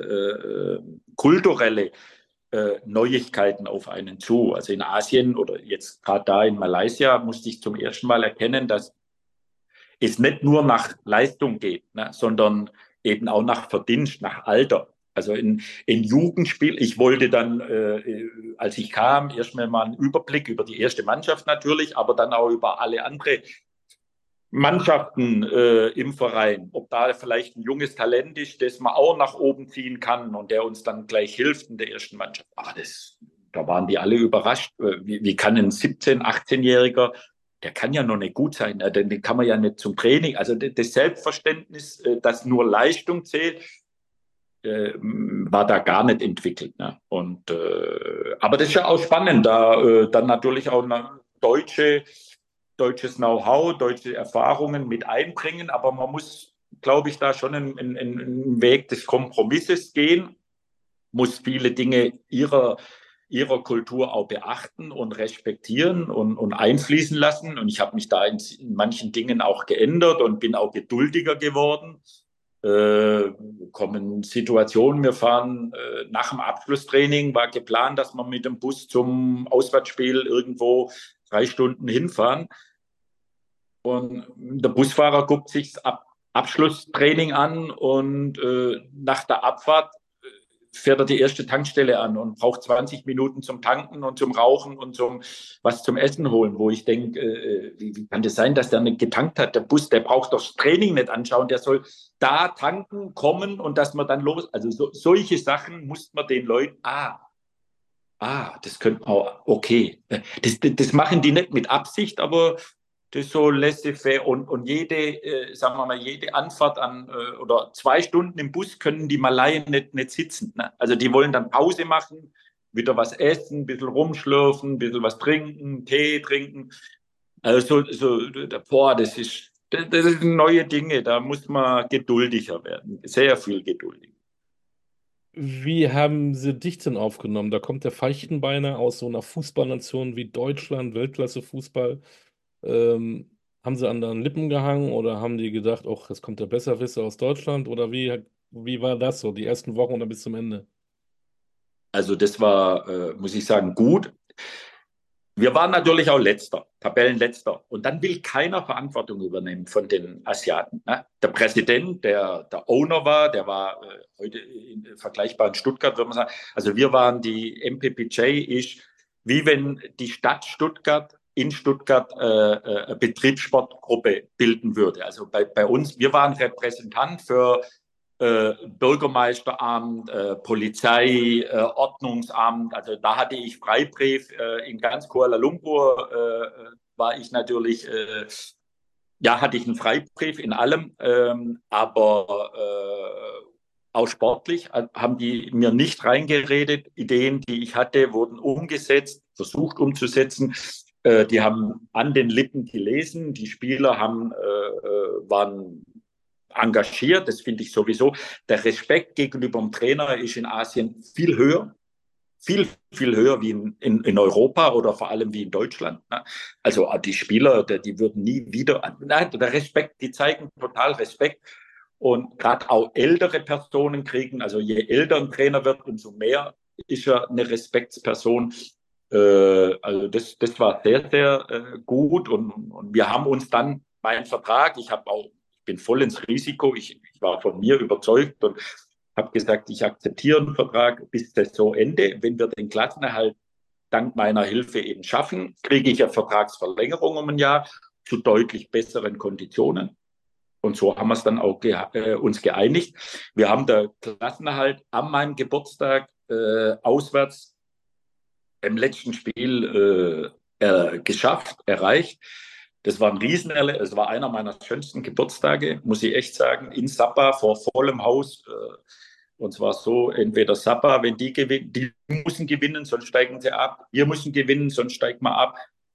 kulturelle Neuigkeiten auf einen zu. Also in Asien oder jetzt gerade da in Malaysia musste ich zum ersten Mal erkennen, dass es nicht nur nach Leistung geht, ne, sondern eben auch nach Verdienst, nach Alter. Also in Jugendspiel, ich wollte dann, als ich kam, erstmal mal einen Überblick über die erste Mannschaft natürlich, aber dann auch über alle andere Mannschaften im Verein, ob da vielleicht ein junges Talent ist, das man auch nach oben ziehen kann und der uns dann gleich hilft in der ersten Mannschaft. Aber da waren die alle überrascht. Wie kann ein 17-, 18-Jähriger, der kann ja noch nicht gut sein, den kann man ja nicht zum Training. Also das Selbstverständnis, dass nur Leistung zählt, war da gar nicht entwickelt. Ne? Aber das ist ja auch spannend, da dann natürlich auch deutsches Know-how, deutsche Erfahrungen mit einbringen, aber man muss, glaube ich, da schon einen Weg des Kompromisses gehen, muss viele Dinge ihrer Kultur auch beachten und respektieren und einfließen lassen. Und ich habe mich da in manchen Dingen auch geändert und bin auch geduldiger geworden. Kommen Situationen, wir fahren nach dem Abschlusstraining, war geplant, dass wir mit dem Bus zum Auswärtsspiel irgendwo 3 Stunden hinfahren. Und der Busfahrer guckt sich das Abschlusstraining an und nach der Abfahrt fährt er die erste Tankstelle an und braucht 20 Minuten zum Tanken und zum Rauchen und was zum Essen holen, wo ich denke, wie kann das sein, dass der nicht getankt hat? Der Bus, der braucht doch das Training nicht anschauen, der soll da tanken, kommen und dass man dann los. Also solche Sachen muss man den Leuten, das könnte auch, okay. Das machen die nicht mit Absicht, aber das ist so laissez-faire und sagen wir mal, jede Anfahrt oder 2 Stunden im Bus können die Malaien nicht sitzen. Ne? Also die wollen dann Pause machen, wieder was essen, ein bisschen rumschlürfen, ein bisschen was trinken, Tee trinken. Also das sind neue Dinge, da muss man geduldiger werden, sehr viel geduldiger. Wie haben sie dich denn aufgenommen? Da kommt der Feichtenbeiner aus so einer Fußballnation wie Deutschland, Weltklasse-Fußball. Haben sie an deinen Lippen gehangen oder haben die gedacht, ach, jetzt kommt der Besserwisser aus Deutschland? Oder wie war das so, die ersten Wochen oder bis zum Ende? Also das war, muss ich sagen, gut. Wir waren natürlich auch Letzter, Tabellenletzter. Und dann will keiner Verantwortung übernehmen von den Asiaten. Ne? Der Präsident, der Owner war, der war heute vergleichbar in Stuttgart, würde man sagen. Also wir waren die MPPJ, ist wie wenn die Stadt Stuttgart in Stuttgart eine Betriebssportgruppe bilden würde. Also bei uns, wir waren Repräsentant für Bürgermeisteramt, Polizei, Ordnungsamt. Also da hatte ich Freibrief. In ganz Kuala Lumpur war ich natürlich, ja, hatte ich einen Freibrief in allem, aber auch sportlich haben die mir nicht reingeredet. Ideen, die ich hatte, wurden umgesetzt, versucht umzusetzen. Die haben an den Lippen gelesen. Die Spieler waren engagiert, das finde ich sowieso. Der Respekt gegenüber dem Trainer ist in Asien viel höher, viel, viel höher wie in Europa oder vor allem wie in Deutschland. Ne? Also die Spieler, die würden nie wieder, nein, der Respekt, die zeigen total Respekt. Und gerade auch ältere Personen kriegen, also je älter ein Trainer wird, umso mehr ist er eine Respektsperson. Also das war sehr, sehr gut. Und wir haben uns dann meinen Vertrag, ich bin voll ins Risiko, ich war von mir überzeugt und habe gesagt, ich akzeptiere einen Vertrag bis Saisonende. Wenn wir den Klassenerhalt dank meiner Hilfe eben schaffen, kriege ich eine Vertragsverlängerung um ein Jahr zu deutlich besseren Konditionen. Und so haben wir es dann auch uns geeinigt. Wir haben den Klassenerhalt an meinem Geburtstag auswärts im letzten Spiel geschafft, erreicht. Das war ein Riesenerlebnis. Es war einer meiner schönsten Geburtstage, muss ich echt sagen, in Sabah vor vollem Haus. Und zwar so, entweder Sabah, wenn die gewinnen, die müssen gewinnen, sonst steigen sie ab. Wir müssen gewinnen, sonst steigen wir ab.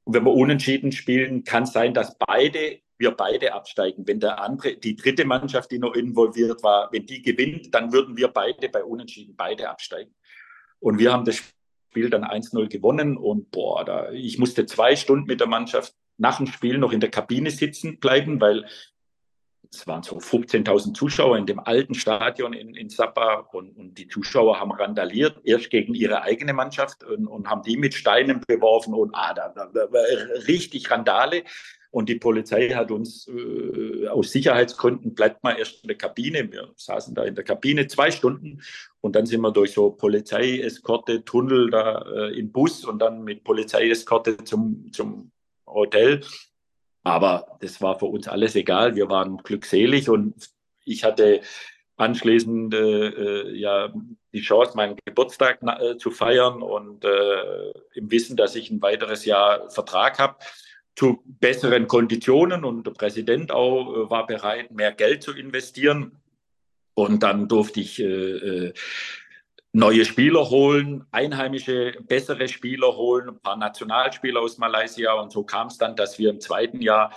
Und wenn wir unentschieden spielen, kann es sein, dass wir beide absteigen. Wenn die dritte Mannschaft, die noch involviert war, wenn die gewinnt, dann würden wir beide bei Unentschieden beide absteigen. Und wir haben das Spiel dann 1-0 gewonnen und ich musste 2 Stunden mit der Mannschaft nach dem Spiel noch in der Kabine sitzen bleiben, weil es waren so 15.000 Zuschauer in dem alten Stadion in Sabah und die Zuschauer haben randaliert, erst gegen ihre eigene Mannschaft und haben die mit Steinen beworfen und da war richtig Randale. Und die Polizei hat uns aus Sicherheitsgründen, bleibt mal erst in der Kabine. Wir saßen da in der Kabine 2 Stunden und dann sind wir durch so Polizeieskorte, Tunnel da in Bus und dann mit Polizeieskorte zum Hotel. Aber das war für uns alles egal. Wir waren glückselig und ich hatte anschließend die Chance, meinen Geburtstag zu feiern und im Wissen, dass ich ein weiteres Jahr Vertrag habe zu besseren Konditionen und der Präsident auch war bereit, mehr Geld zu investieren. Und dann durfte ich neue Spieler holen, einheimische, bessere Spieler holen, ein paar Nationalspieler aus Malaysia. Und so kam es dann, dass wir im zweiten Jahr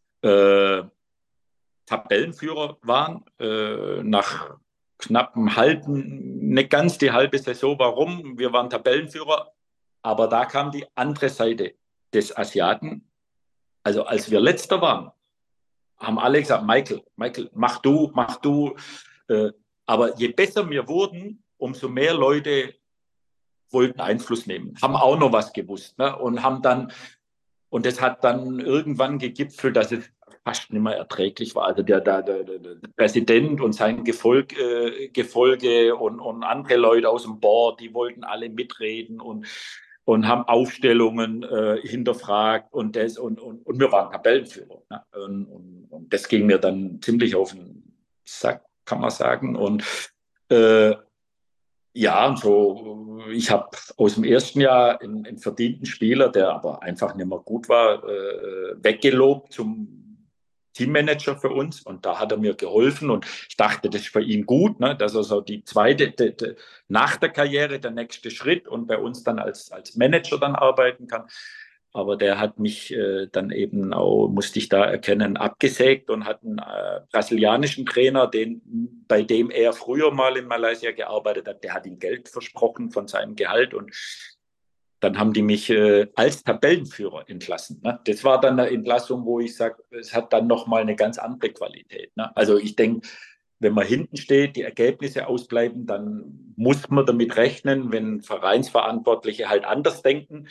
Tabellenführer waren, nach knapp einem halben, nicht ganz die halbe Saison. Warum? Wir waren Tabellenführer, aber da kam die andere Seite des Asiaten. Also als wir Letzter waren, haben alle gesagt, Michael, mach du. Aber je besser wir wurden, umso mehr Leute wollten Einfluss nehmen, haben auch noch was gewusst, ne? Und das hat dann irgendwann gegipfelt, dass es fast nicht mehr erträglich war. Also der Präsident und sein Gefolge und andere Leute aus dem Board, die wollten alle mitreden und haben Aufstellungen hinterfragt und wir waren Tabellenführer. Ne? Und das ging mir dann ziemlich auf den Sack, kann man sagen. Und und so, ich habe aus dem ersten Jahr einen verdienten Spieler, der aber einfach nicht mehr gut war, weggelobt zum Teammanager für uns. Und da hat er mir geholfen und ich dachte, das ist für ihn gut, ne? Dass er so die zweite, nach der Karriere der nächste Schritt und bei uns dann als Manager dann arbeiten kann. Aber der hat mich dann eben auch, musste ich da erkennen, abgesägt und hat einen brasilianischen Trainer, bei dem er früher mal in Malaysia gearbeitet hat, der hat ihm Geld versprochen von seinem Gehalt und dann haben die mich als Tabellenführer entlassen. Ne? Das war dann eine Entlassung, wo ich sage, es hat dann nochmal eine ganz andere Qualität. Ne? Also ich denke, wenn man hinten steht, die Ergebnisse ausbleiben, dann muss man damit rechnen, wenn Vereinsverantwortliche halt anders denken.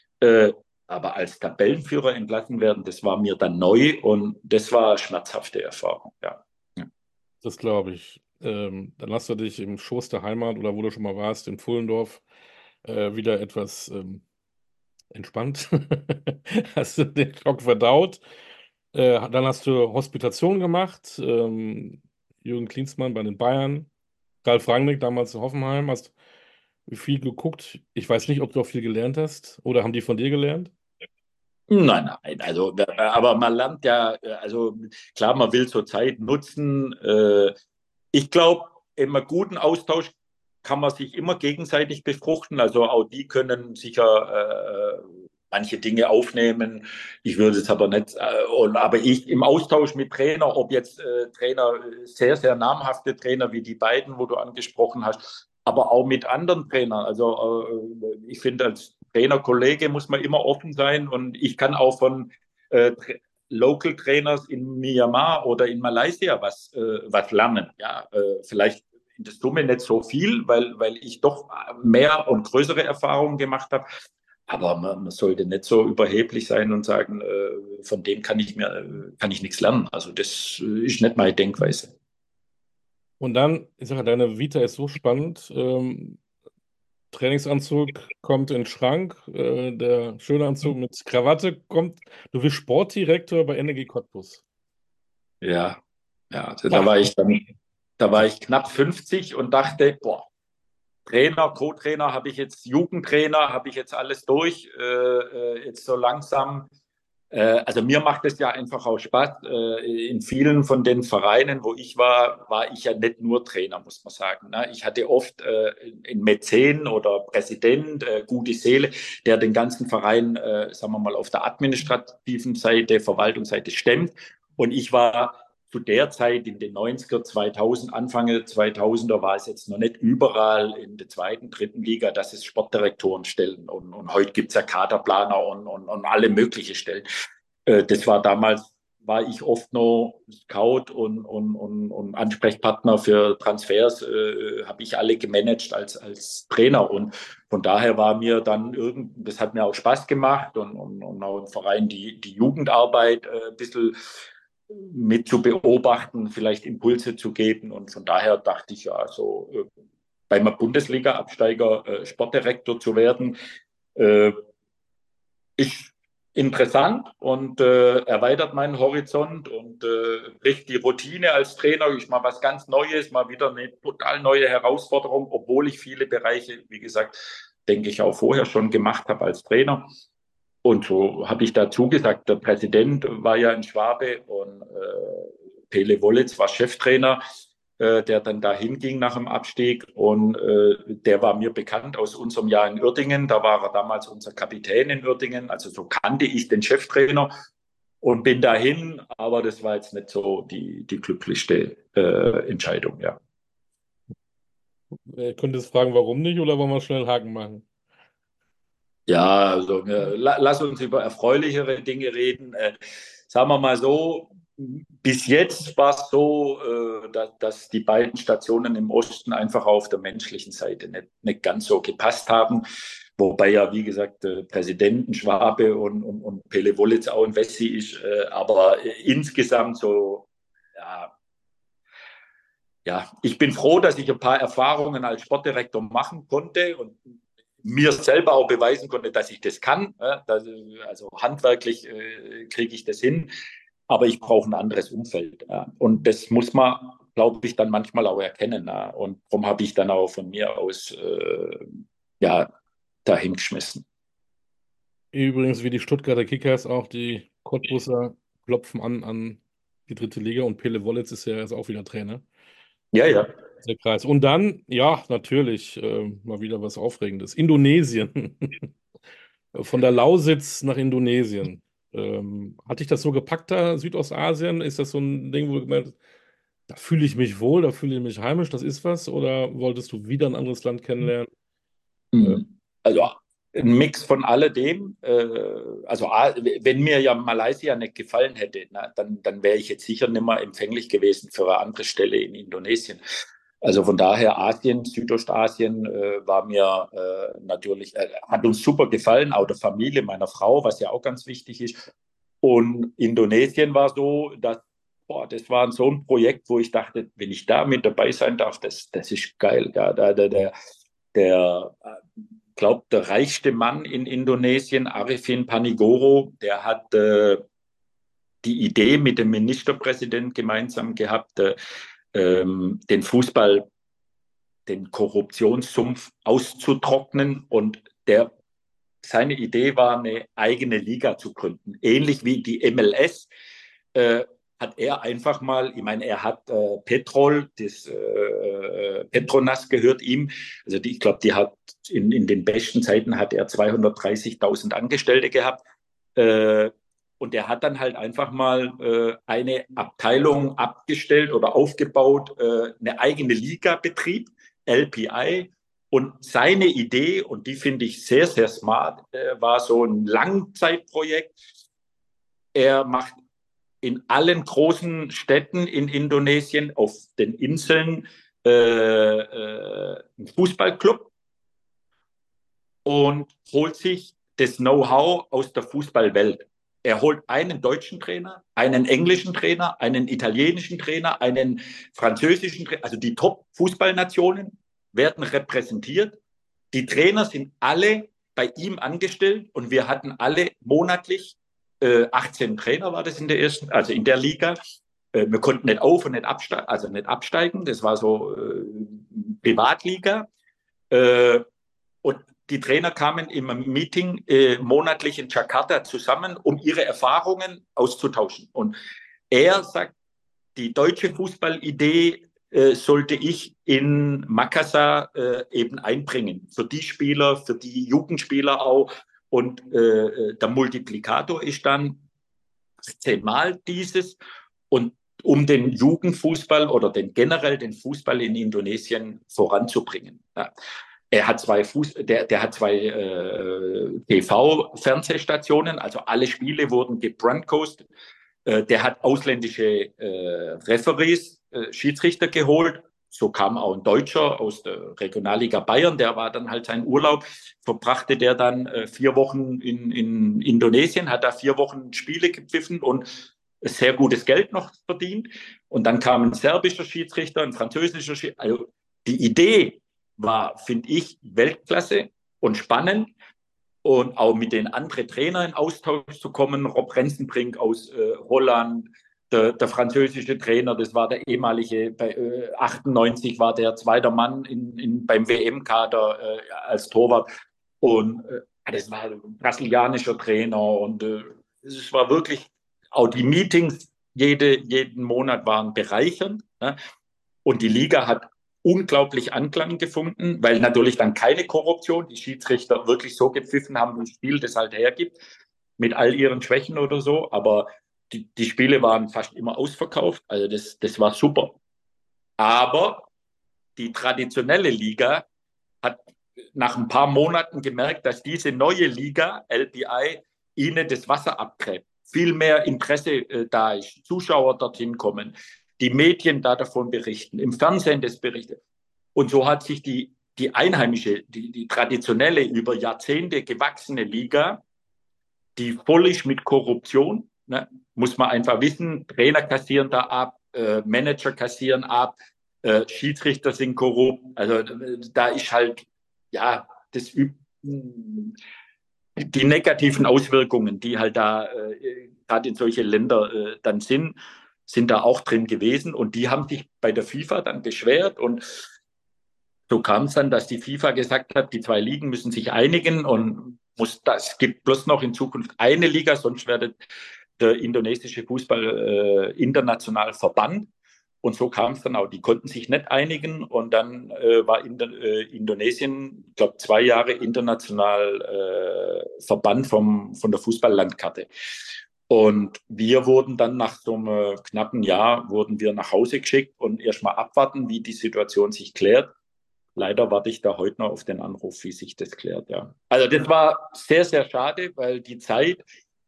Aber als Tabellenführer entlassen werden, das war mir dann neu und das war eine schmerzhafte Erfahrung. Ja. Das glaube ich. Dann hast du dich im Schoß der Heimat oder wo du schon mal warst, in Pfullendorf, wieder etwas entspannt. Hast du den Schock verdaut. Dann hast du Hospitation gemacht. Jürgen Klinsmann bei den Bayern. Ralf Rangnick damals in Hoffenheim. Hast viel geguckt. Ich weiß nicht, ob du auch viel gelernt hast. Oder haben die von dir gelernt? Nein, also, aber man lernt ja, also klar, man will zur Zeit nutzen. Ich glaube, im guten Austausch kann man sich immer gegenseitig befruchten. Also auch die können sicher manche Dinge aufnehmen. Ich würde es aber nicht, aber ich im Austausch mit Trainer, ob jetzt Trainer, sehr, sehr namhafte Trainer wie die beiden, wo du angesprochen hast, aber auch mit anderen Trainern. Also ich finde, als Trainerkollege muss man immer offen sein und ich kann auch von Local Trainers in Myanmar oder in Malaysia was lernen. Ja, vielleicht in der Summe nicht so viel, weil ich doch mehr und größere Erfahrungen gemacht habe. Aber man sollte nicht so überheblich sein und sagen, von dem kann ich nichts lernen. Also das ist nicht meine Denkweise. Und dann, ich sage, deine Vita ist so spannend. Trainingsanzug kommt in den Schrank, der schöne Anzug mit Krawatte kommt. Du bist Sportdirektor bei Energie Cottbus. Ja, also da war ich knapp 50 und dachte, boah, Trainer, Co-Trainer, habe ich jetzt Jugendtrainer, habe ich jetzt alles durch, jetzt so langsam Also mir macht es ja einfach auch Spaß. In vielen von den Vereinen, wo ich war ich ja nicht nur Trainer, muss man sagen. Ne? Ich hatte oft einen Mäzen oder Präsident, gute Seele, der den ganzen Verein, sagen wir mal, auf der administrativen Seite, Verwaltungsseite stemmt. Und ich war zu der Zeit in den 90er, 2000, Anfang der 2000er war es jetzt noch nicht überall in der zweiten, dritten Liga, dass es Sportdirektoren stellen. Und heute gibt es ja Kaderplaner und alle möglichen Stellen. Das war damals, war ich oft noch Scout und Ansprechpartner für Transfers, habe ich alle gemanagt als Trainer. Und von daher war mir dann das hat mir auch Spaß gemacht und auch im Verein die Jugendarbeit ein bisschen mit zu beobachten, vielleicht Impulse zu geben. Und von daher dachte ich ja, so beim Bundesliga-Absteiger Sportdirektor zu werden, äh, ist interessant und erweitert meinen Horizont und bricht die Routine als Trainer. Ich mal was ganz Neues, mal wieder eine total neue Herausforderung, obwohl ich viele Bereiche, wie gesagt, denke ich auch vorher schon gemacht habe als Trainer. Und so habe ich dazu gesagt, der Präsident war ja ein Schwabe und Pele Wollitz war Cheftrainer, der dann dahin ging nach dem Abstieg. Und der war mir bekannt aus unserem Jahr in Uerdingen. Da war er damals unser Kapitän in Uerdingen. Also so kannte ich den Cheftrainer und bin dahin. Aber das war jetzt nicht so die glücklichste Entscheidung, ja. Könntest fragen, warum nicht, oder wollen wir schnell Haken machen? Ja, also lass uns über erfreulichere Dinge reden. Sagen wir mal so, bis jetzt war es so, dass die beiden Stationen im Osten einfach auf der menschlichen Seite nicht ganz so gepasst haben. Wobei ja, wie gesagt, Präsident ein Schwabe und Pele Wollitz auch ein Wessi ist. Aber insgesamt so, ja, ja, ich bin froh, dass ich ein paar Erfahrungen als Sportdirektor machen konnte und mir selber auch beweisen konnte, dass ich das kann. Also handwerklich kriege ich das hin, aber ich brauche ein anderes Umfeld. Und das muss man, glaube ich, dann manchmal auch erkennen. Und darum habe ich dann auch von mir aus ja, dahin geschmissen. Übrigens, wie die Stuttgarter Kickers, auch die Cottbusser klopfen an die dritte Liga, und Pele Wollitz ist ja jetzt auch wieder Trainer. Ja, ja. Der Kreis. Und dann, ja, natürlich, mal wieder was Aufregendes. Indonesien. Von der Lausitz nach Indonesien. Hat dich das so gepackt da, Südostasien? Ist das so ein Ding, wo du gemerkt hast, da fühle ich mich wohl, da fühle ich mich heimisch, das ist was? Oder wolltest du wieder ein anderes Land kennenlernen? Äh, Also ein Mix von alledem. Also wenn mir ja Malaysia nicht gefallen hätte, dann wäre ich jetzt sicher nicht mehr empfänglich gewesen für eine andere Stelle in Indonesien. Also von daher Asien, Südostasien war mir natürlich, hat uns super gefallen, auch der Familie meiner Frau, was ja auch ganz wichtig ist. Und Indonesien war so, dass, boah, das war so ein Projekt, wo ich dachte, wenn ich da mit dabei sein darf, das ist geil. Ja, der glaube, der reichste Mann in Indonesien, Arifin Panigoro, der hat die Idee mit dem Ministerpräsident gemeinsam gehabt, den Fußball, den Korruptionssumpf auszutrocknen. Und seine Idee war, eine eigene Liga zu gründen. Ähnlich wie die MLS hat er einfach mal, ich meine, er hat Petrol, Petronas gehört ihm. Also ich glaube, die hat in den besten Zeiten hat er 230.000 Angestellte gehabt. Und er hat dann halt einfach mal eine Abteilung abgestellt oder aufgebaut, eine eigene Liga-Betrieb, LPI. Und seine Idee, und die finde ich sehr, sehr smart, war so ein Langzeitprojekt. Er macht in allen großen Städten in Indonesien, auf den Inseln, einen Fußballclub und holt sich das Know-how aus der Fußballwelt. Er holt einen deutschen Trainer, einen englischen Trainer, einen italienischen Trainer, einen französischen Trainer, also die Top-Fußballnationen werden repräsentiert. Die Trainer sind alle bei ihm angestellt und wir hatten alle monatlich 18 Trainer war das in der ersten, also in der Liga. Wir konnten nicht auf und nicht absteigen, also nicht absteigen. Das war so Privatliga. Und die Trainer kamen im Meeting monatlich in Jakarta zusammen, um ihre Erfahrungen auszutauschen. Und er sagt, die deutsche Fußballidee sollte ich in Makassar eben einbringen. Für die Spieler, für die Jugendspieler auch. Und der Multiplikator ist dann 10-mal dieses. Und um den Jugendfußball oder generell den Fußball in Indonesien voranzubringen. Ja. Der hat zwei TV-Fernsehstationen, also alle Spiele wurden gebroadcastet. Der hat ausländische Referees, Schiedsrichter geholt. So kam auch ein Deutscher aus der Regionalliga Bayern, der war dann halt seinen Urlaub, verbrachte der dann 4 Wochen in Indonesien, hat da 4 Wochen Spiele gepfiffen und sehr gutes Geld noch verdient. Und dann kam ein serbischer Schiedsrichter, ein französischer Schiedsrichter. Also die Idee war, finde ich, Weltklasse und spannend. Und auch mit den anderen Trainern in Austausch zu kommen. Rob Rensenbrink aus Holland, der französische Trainer, das war der ehemalige, bei 98 war der zweiter Mann beim WM-Kader als Torwart. Und das war ein brasilianischer Trainer. Und es war wirklich, auch die Meetings jeden Monat waren bereichernd. Ne? Und die Liga hat unglaublich Anklang gefunden, weil natürlich dann keine Korruption, die Schiedsrichter wirklich so gepfiffen haben, wie das Spiel das halt hergibt, mit all ihren Schwächen oder so, aber die Spiele waren fast immer ausverkauft, also das war super. Aber die traditionelle Liga hat nach ein paar Monaten gemerkt, dass diese neue Liga, LPI, ihnen das Wasser abgräbt. Viel mehr Interesse da ist, Zuschauer dorthin kommen, die Medien da davon berichten, im Fernsehen das berichtet. Und so hat sich die einheimische, die traditionelle, über Jahrzehnte gewachsene Liga, die voll ist mit Korruption, ne, muss man einfach wissen, Trainer kassieren da ab, Manager kassieren ab, Schiedsrichter sind korrupt. Also da ist halt, ja, die negativen Auswirkungen, die halt da gerade in solche Länder dann sind da auch drin gewesen. Und die haben sich bei der FIFA dann beschwert. Und so kam es dann, dass die FIFA gesagt hat, die 2 Ligen müssen sich einigen und es gibt bloß noch in Zukunft eine Liga, sonst wird der indonesische Fußball international verbannt. Und so kam es dann auch. Die konnten sich nicht einigen und dann war Indonesien, ich glaube, 2 Jahre international verbannt von der Fußballlandkarte. Und wir wurden dann nach so einem knappen Jahr wurden wir nach Hause geschickt und erstmal abwarten, wie die Situation sich klärt. Leider warte ich da heute noch auf den Anruf, wie sich das klärt. Ja. Also das war sehr, sehr schade, weil die Zeit,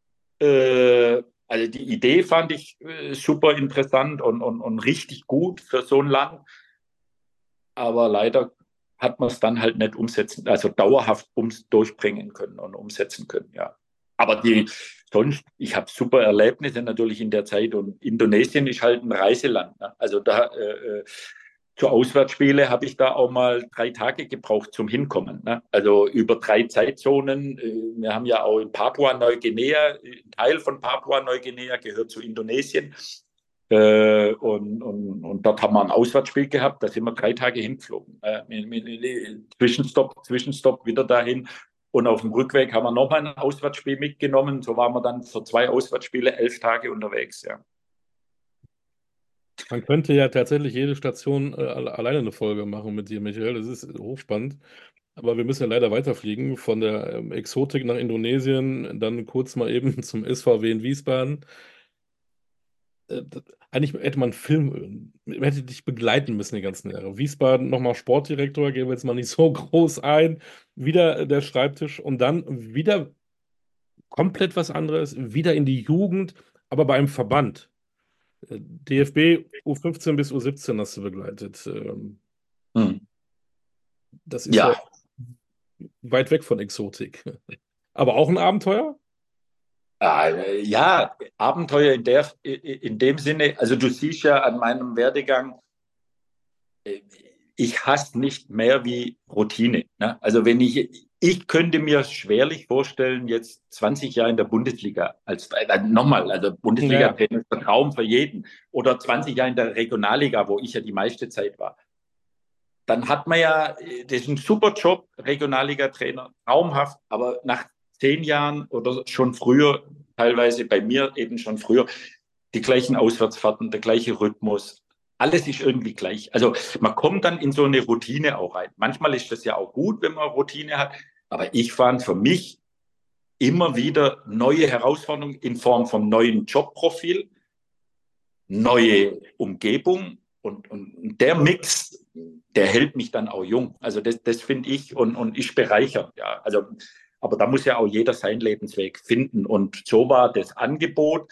also die Idee fand ich super interessant und richtig gut für so ein Land. Aber leider hat man es dann halt nicht also dauerhaft durchbringen können und umsetzen können. Ja. Aber sonst, ich habe super Erlebnisse natürlich in der Zeit und Indonesien ist halt ein Reiseland. Ne? Also da zu Auswärtsspiele habe ich da auch mal 3 Tage gebraucht zum Hinkommen. Ne? Also über 3 Zeitzonen. Wir haben ja auch in Papua-Neuguinea, ein Teil von Papua-Neuguinea gehört zu Indonesien. Und dort haben wir ein Auswärtsspiel gehabt, da sind wir 3 Tage hingeflogen. Zwischenstopp wieder dahin. Und auf dem Rückweg haben wir nochmal ein Auswärtsspiel mitgenommen. So waren wir dann für 2 Auswärtsspiele 11 Tage unterwegs. Ja. Man könnte ja tatsächlich jede Station alleine eine Folge machen mit dir, Michael. Das ist hochspannend. Aber wir müssen ja leider weiterfliegen von der Exotik nach Indonesien, dann kurz mal eben zum SVW in Wiesbaden. Eigentlich hätte man einen Film, hätte dich begleiten müssen die ganzen Jahre. Wiesbaden nochmal Sportdirektor, gehen wir jetzt mal nicht so groß ein. Wieder der Schreibtisch und dann wieder komplett was anderes, wieder in die Jugend, aber bei einem Verband. DFB U15 bis U17 hast du begleitet. Das ist ja Ja, weit weg von Exotik. Aber auch ein Abenteuer? ja, Abenteuer in dem Sinne, also du siehst ja an meinem Werdegang, ich hasse nicht mehr wie Routine. Ne? Also ich könnte mir schwerlich vorstellen, jetzt 20 Jahre in der Bundesliga nochmal, also Ja, Bundesliga-Trainer ist ein Traum für jeden. Oder 20 Jahre in der Regionalliga, wo ich ja die meiste Zeit war. Dann hat man ja, das ist ein super Job, Regionalliga-Trainer, traumhaft, aber nach 10 Jahren oder schon früher, teilweise bei mir eben schon früher, die gleichen Auswärtsfahrten, der gleiche Rhythmus, alles ist irgendwie gleich. Also man kommt dann in so eine Routine auch rein. Manchmal ist das ja auch gut, wenn man Routine hat, aber ich fand für mich immer wieder neue Herausforderungen in Form von neuen Jobprofil, neue Umgebung und der Mix, der hält mich dann auch jung. Also das finde ich und ist bereichernd. Ja. Also, aber da muss ja auch jeder seinen Lebensweg finden. Und so war das Angebot.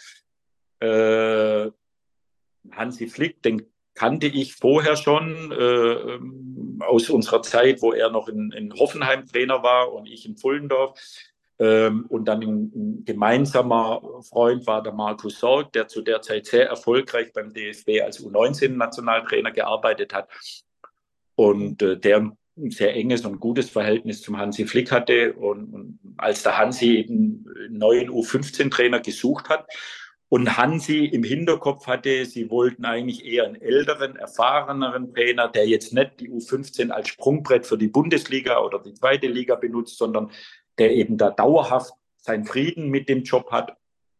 Hansi Flick, den kannte ich vorher schon aus unserer Zeit, wo er noch in Hoffenheim Trainer war und ich in Pfullendorf. Und dann ein gemeinsamer Freund war der Markus Sorg, der zu der Zeit sehr erfolgreich beim DFB als U19-Nationaltrainer gearbeitet hat und der ein sehr enges und gutes Verhältnis zum Hansi Flick hatte. Und als der Hansi eben einen neuen U15-Trainer gesucht hat und Hansi im Hinterkopf hatte, sie wollten eigentlich eher einen älteren, erfahreneren Trainer, der jetzt nicht die U15 als Sprungbrett für die Bundesliga oder die zweite Liga benutzt, sondern der eben da dauerhaft seinen Frieden mit dem Job hat.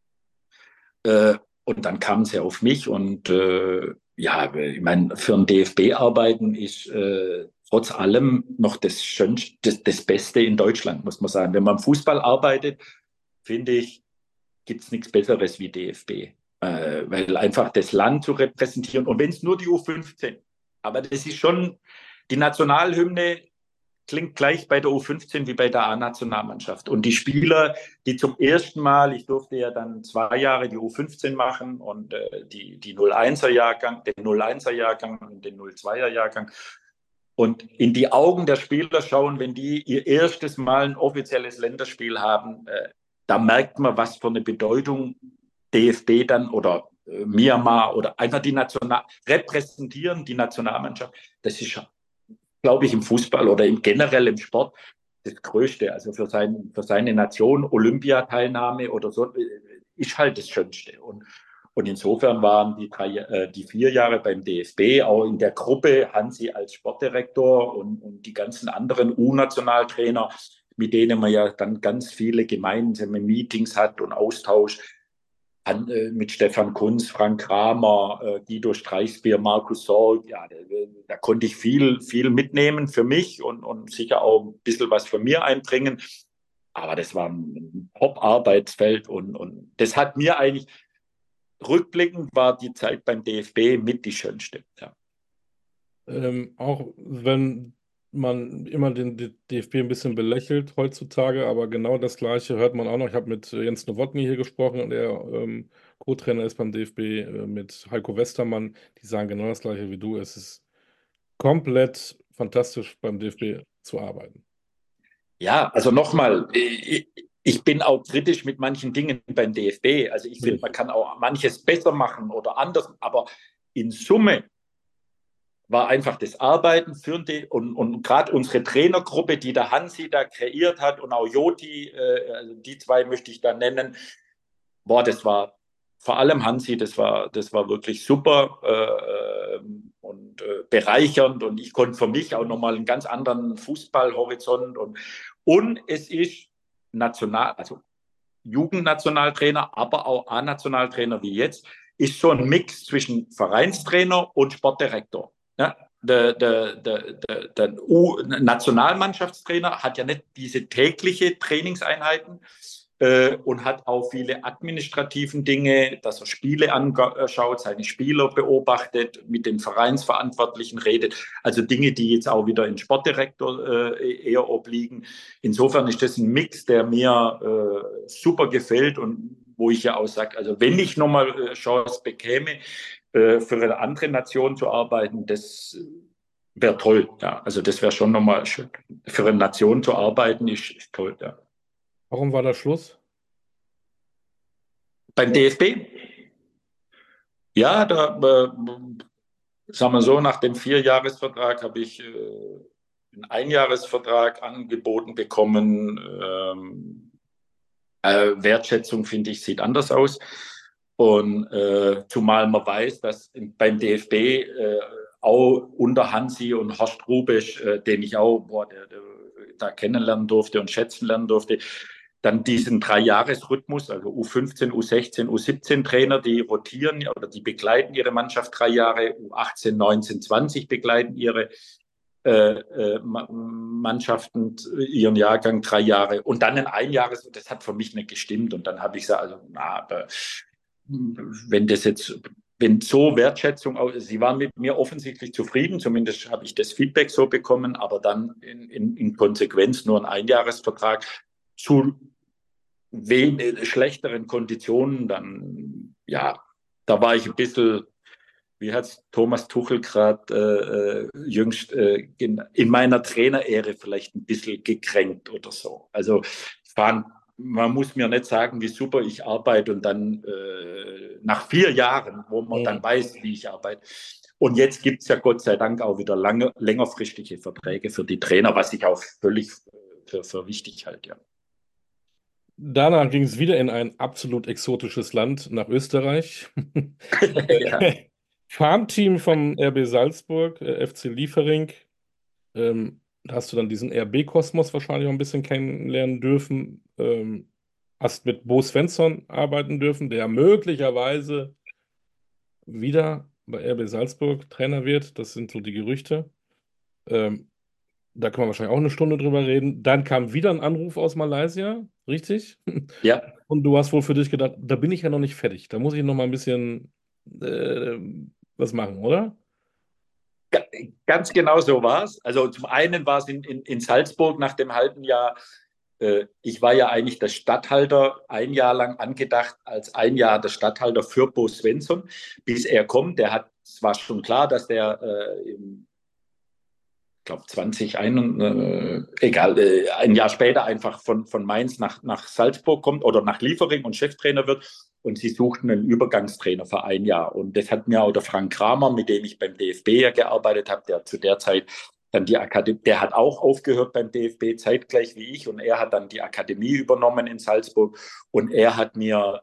Und dann kamen sie auf mich und ja, ich meine, für den DFB arbeiten ist trotz allem noch das Schönste, das Beste in Deutschland, muss man sagen. Wenn man im Fußball arbeitet, finde ich, gibt es nichts Besseres wie DFB. Weil einfach das Land zu repräsentieren und wenn es nur die U15, aber das ist schon die Nationalhymne, klingt gleich bei der U15 wie bei der A-Nationalmannschaft. Und die Spieler, die zum ersten Mal, ich durfte ja dann 2 Jahre die U15 machen und die 01er-Jahrgang, den 01er-Jahrgang und den 02er-Jahrgang. Und in die Augen der Spieler schauen, wenn die ihr erstes Mal ein offizielles Länderspiel haben, da merkt man, was für eine Bedeutung DFB dann oder Myanmar oder einfach die repräsentieren die Nationalmannschaft. Das ist glaube ich, im Fußball oder generell im Sport das Größte. Also für seine Nation, Olympiateilnahme oder so, ist halt das Schönste. Und insofern waren die 4 Jahre beim DFB, auch in der Gruppe, Hansi als Sportdirektor und die ganzen anderen U-Nationaltrainer, mit denen man ja dann ganz viele gemeinsame Meetings hat und Austausch. Mit Stefan Kunz, Frank Kramer, Guido Streichsbier, Markus Sorg. Ja, da konnte ich viel mitnehmen für mich und sicher auch ein bisschen was von mir einbringen. Aber das war ein Top-Arbeitsfeld und das hat mir eigentlich, rückblickend war die Zeit beim DFB mit die schönste. Ja. Auch wenn man immer den DFB ein bisschen belächelt heutzutage, aber genau das Gleiche hört man auch noch. Ich habe mit Jens Nowotny hier gesprochen, und der Co-Trainer ist beim DFB, mit Heiko Westermann. Die sagen genau das Gleiche wie du. Es ist komplett fantastisch, beim DFB zu arbeiten. Ja, also nochmal, ich bin auch kritisch mit manchen Dingen beim DFB. Also ich finde, man kann auch manches besser machen oder anders, aber in Summe war einfach das Arbeiten für die und gerade unsere Trainergruppe, die der Hansi da kreiert hat und auch Joti, also die zwei möchte ich da nennen. Boah, das war vor allem Hansi, das war wirklich super und bereichernd und ich konnte für mich auch nochmal einen ganz anderen Fußballhorizont und es ist also Jugendnationaltrainer, aber auch A-Nationaltrainer wie jetzt, ist so ein Mix zwischen Vereinstrainer und Sportdirektor. Ja, der U-Nationalmannschaftstrainer hat ja nicht diese tägliche Trainingseinheiten und hat auch viele administrativen Dinge, dass er Spiele anschaut, seine Spieler beobachtet, mit den Vereinsverantwortlichen redet. Also Dinge, die jetzt auch wieder in Sportdirektor eher obliegen. Insofern ist das ein Mix, der mir super gefällt und wo ich ja auch sage, also wenn ich nochmal Chance bekäme, für eine andere Nation zu arbeiten, das wäre toll. Ja. Also das wäre schon nochmal schön. Für eine Nation zu arbeiten, ist toll. Ja. Warum war da Schluss? Beim DFB? Ja, sagen wir so, nach dem 4-Jahres-Vertrag habe ich einen Einjahresvertrag angeboten bekommen. Wertschätzung, finde ich, sieht anders aus. Und zumal man weiß, dass beim DFB auch unter Hansi und Horst Rubesch, den ich auch, da kennenlernen durfte und schätzen lernen durfte. Dann diesen 3-Jahres-Rhythmus, also U15, U16, U17 Trainer, die rotieren oder die begleiten ihre Mannschaft 3 Jahre, U18, 19, 20 begleiten ihre Mannschaften, ihren Jahrgang 3 Jahre und dann ein Einjahres, das hat für mich nicht gestimmt. Und dann habe ich gesagt, also, wenn das jetzt, wenn so Wertschätzung, sie waren mit mir offensichtlich zufrieden, zumindest habe ich das Feedback so bekommen, aber dann in Konsequenz nur ein Einjahresvertrag zu schlechteren Konditionen, dann ja, da war ich ein bisschen, wie hat es Thomas Tuchel gerade jüngst in meiner Trainerehre vielleicht ein bisschen gekränkt oder so. Also man muss mir nicht sagen, wie super ich arbeite und dann nach 4 Jahren, wo man dann weiß, wie ich arbeite. Und jetzt gibt es ja Gott sei Dank auch wieder längerfristige Verträge für die Trainer, was ich auch völlig für wichtig halte. Ja. Danach ging es wieder in ein absolut exotisches Land, nach Österreich. Ja. Farmteam vom RB Salzburg, FC Liefering. Da hast du dann diesen RB-Kosmos wahrscheinlich auch ein bisschen kennenlernen dürfen. Hast mit Bo Svensson arbeiten dürfen, der möglicherweise wieder bei RB Salzburg Trainer wird. Das sind so die Gerüchte. Ähm, Da kann man wahrscheinlich auch eine Stunde drüber reden. Dann kam wieder ein Anruf aus Malaysia, richtig? Ja. Und du hast wohl für dich gedacht, da bin ich ja noch nicht fertig. Da muss ich noch mal ein bisschen äh, was machen, oder? Ganz genau so war es. Also zum einen war es in Salzburg nach dem halben Jahr. Ich war ja eigentlich der Statthalter, ein Jahr lang angedacht als ein Jahr der Statthalter für Bo Svensson, bis er kommt. Es war schon klar, dass der ich glaube 2021, egal, ein Jahr später einfach von Mainz nach Salzburg kommt oder nach Liefering und Cheftrainer wird. Und sie suchten einen Übergangstrainer für ein Jahr. Und das hat mir auch der Frank Kramer, mit dem ich beim DFB ja gearbeitet habe, der zu der Zeit dann die Akademie, der hat auch aufgehört beim DFB, zeitgleich wie ich. Und er hat dann die Akademie übernommen in Salzburg. Und er hat mir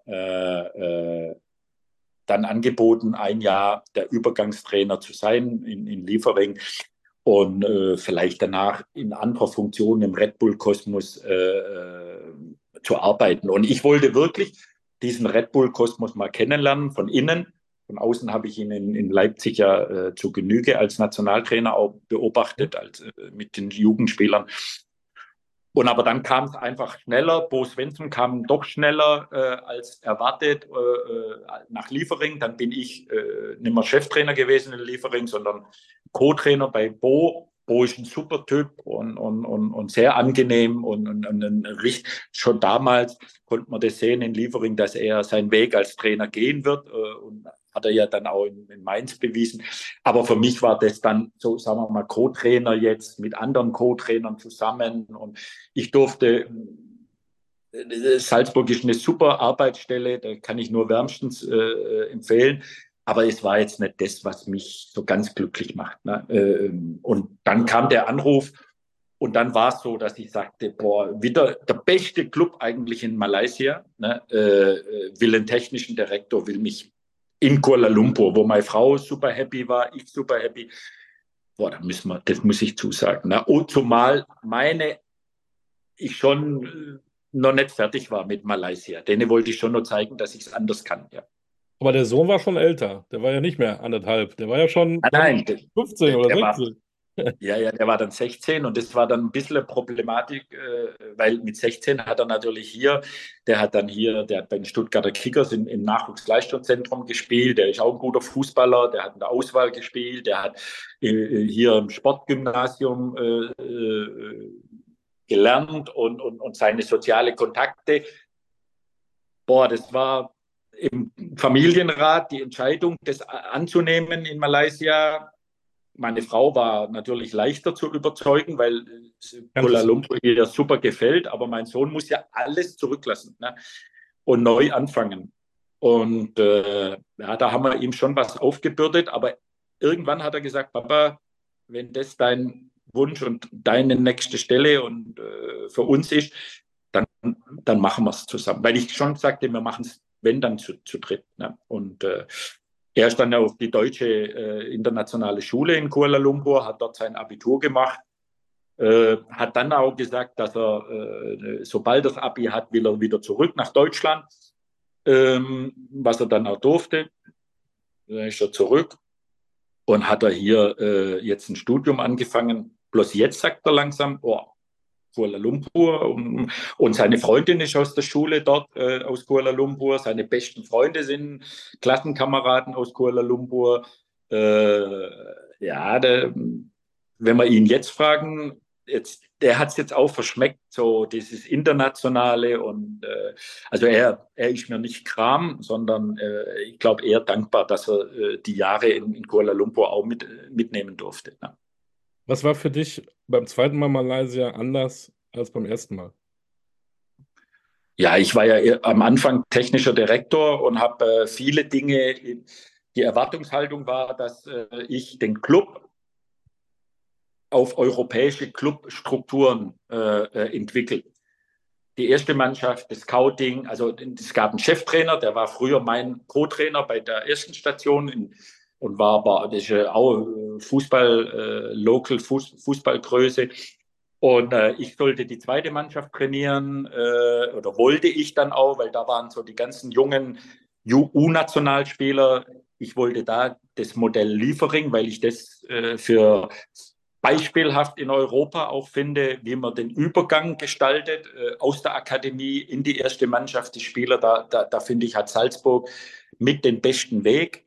dann angeboten, ein Jahr der Übergangstrainer zu sein in Liefering und vielleicht danach in anderer Funktion im Red Bull-Kosmos zu arbeiten. Und ich wollte wirklich diesen Red Bull-Kosmos mal kennenlernen von innen. Von außen habe ich ihn in Leipzig ja zu Genüge als Nationaltrainer auch beobachtet, mit den Jugendspielern. Und aber dann kam es einfach schneller. Bo Svensson kam doch schneller als erwartet nach Liefering. Dann bin ich nicht mehr Cheftrainer gewesen in Liefering, sondern Co-Trainer bei Bo. Bo ist ein super Typ und sehr angenehm schon damals konnte man das sehen in Liefering, dass er seinen Weg als Trainer gehen wird und hat er ja dann auch in Mainz bewiesen. Aber für mich war das dann so, sagen wir mal, Co-Trainer jetzt mit anderen Co-Trainern zusammen und ich durfte, Salzburg ist eine super Arbeitsstelle, da kann ich nur wärmstens empfehlen. Aber es war jetzt nicht das, was mich so ganz glücklich macht. Ne? Und dann kam der Anruf und dann war es so, dass ich sagte, boah, wieder der beste Club eigentlich in Malaysia, ne? Will einen technischen Direktor, will mich in Kuala Lumpur, wo meine Frau super happy war, ich super happy. Boah, das muss ich zusagen. Ne? Und zumal ich schon noch nicht fertig war mit Malaysia. Denen wollte ich schon noch zeigen, dass ich es anders kann. Ja. Aber der Sohn war schon älter. Der war ja nicht mehr anderthalb. Der war ja schon Nein, 15 oder der war, 16. ja, der war dann 16 und das war dann ein bisschen eine Problematik, weil mit 16 hat er natürlich der hat bei den Stuttgarter Kickers im Nachwuchsleistungszentrum gespielt, der ist auch ein guter Fußballer, der hat in der Auswahl gespielt, der hat hier im Sportgymnasium gelernt und seine soziale Kontakte. Boah, das war im Familienrat die Entscheidung, das anzunehmen in Malaysia. Meine Frau war natürlich leichter zu überzeugen, weil Kuala Lumpur ihr super gefällt, aber mein Sohn muss ja alles zurücklassen, ne? Und neu anfangen. Und ja, da haben wir ihm schon was aufgebürdet, aber irgendwann hat er gesagt, Papa, wenn das dein Wunsch und deine nächste Stelle und für uns ist, dann machen wir es zusammen. Weil ich schon sagte, wir machen es, wenn dann zu dritt. Ne? Und er ist dann auf die deutsche internationale Schule in Kuala Lumpur, hat dort sein Abitur gemacht Hat dann auch gesagt, dass er, sobald das Abi hat, will er wieder zurück nach Deutschland, was er dann auch durfte. Dann ist er zurück und hat er hier jetzt ein Studium angefangen. Bloß jetzt sagt er langsam, oh, Kuala Lumpur und seine Freundin ist aus der Schule dort, aus Kuala Lumpur. Seine besten Freunde sind Klassenkameraden aus Kuala Lumpur. Ja, wenn wir ihn jetzt fragen, der hat es jetzt auch verschmeckt, so dieses Internationale und also er ist mir nicht Kram, sondern ich glaube eher dankbar, dass er die Jahre in Kuala Lumpur auch mitnehmen durfte. Ja. Was war für dich beim zweiten Mal Malaysia anders als beim ersten Mal? Ja, ich war ja am Anfang technischer Direktor und habe viele Dinge. Die Erwartungshaltung war, dass ich den Club auf europäische Clubstrukturen entwickle. Die erste Mannschaft, das Scouting, also es gab einen Cheftrainer, der war früher mein Co-Trainer bei der ersten Station und war aber das ist auch Local Fußballgröße. Und ich sollte die zweite Mannschaft trainieren oder wollte ich dann auch, weil da waren so die ganzen jungen U-Nationalspieler. Ich wollte da das Modell Liefering, weil ich das für beispielhaft in Europa auch finde, wie man den Übergang gestaltet aus der Akademie in die erste Mannschaft. Die Spieler, da finde ich, hat Salzburg mit den besten Weg.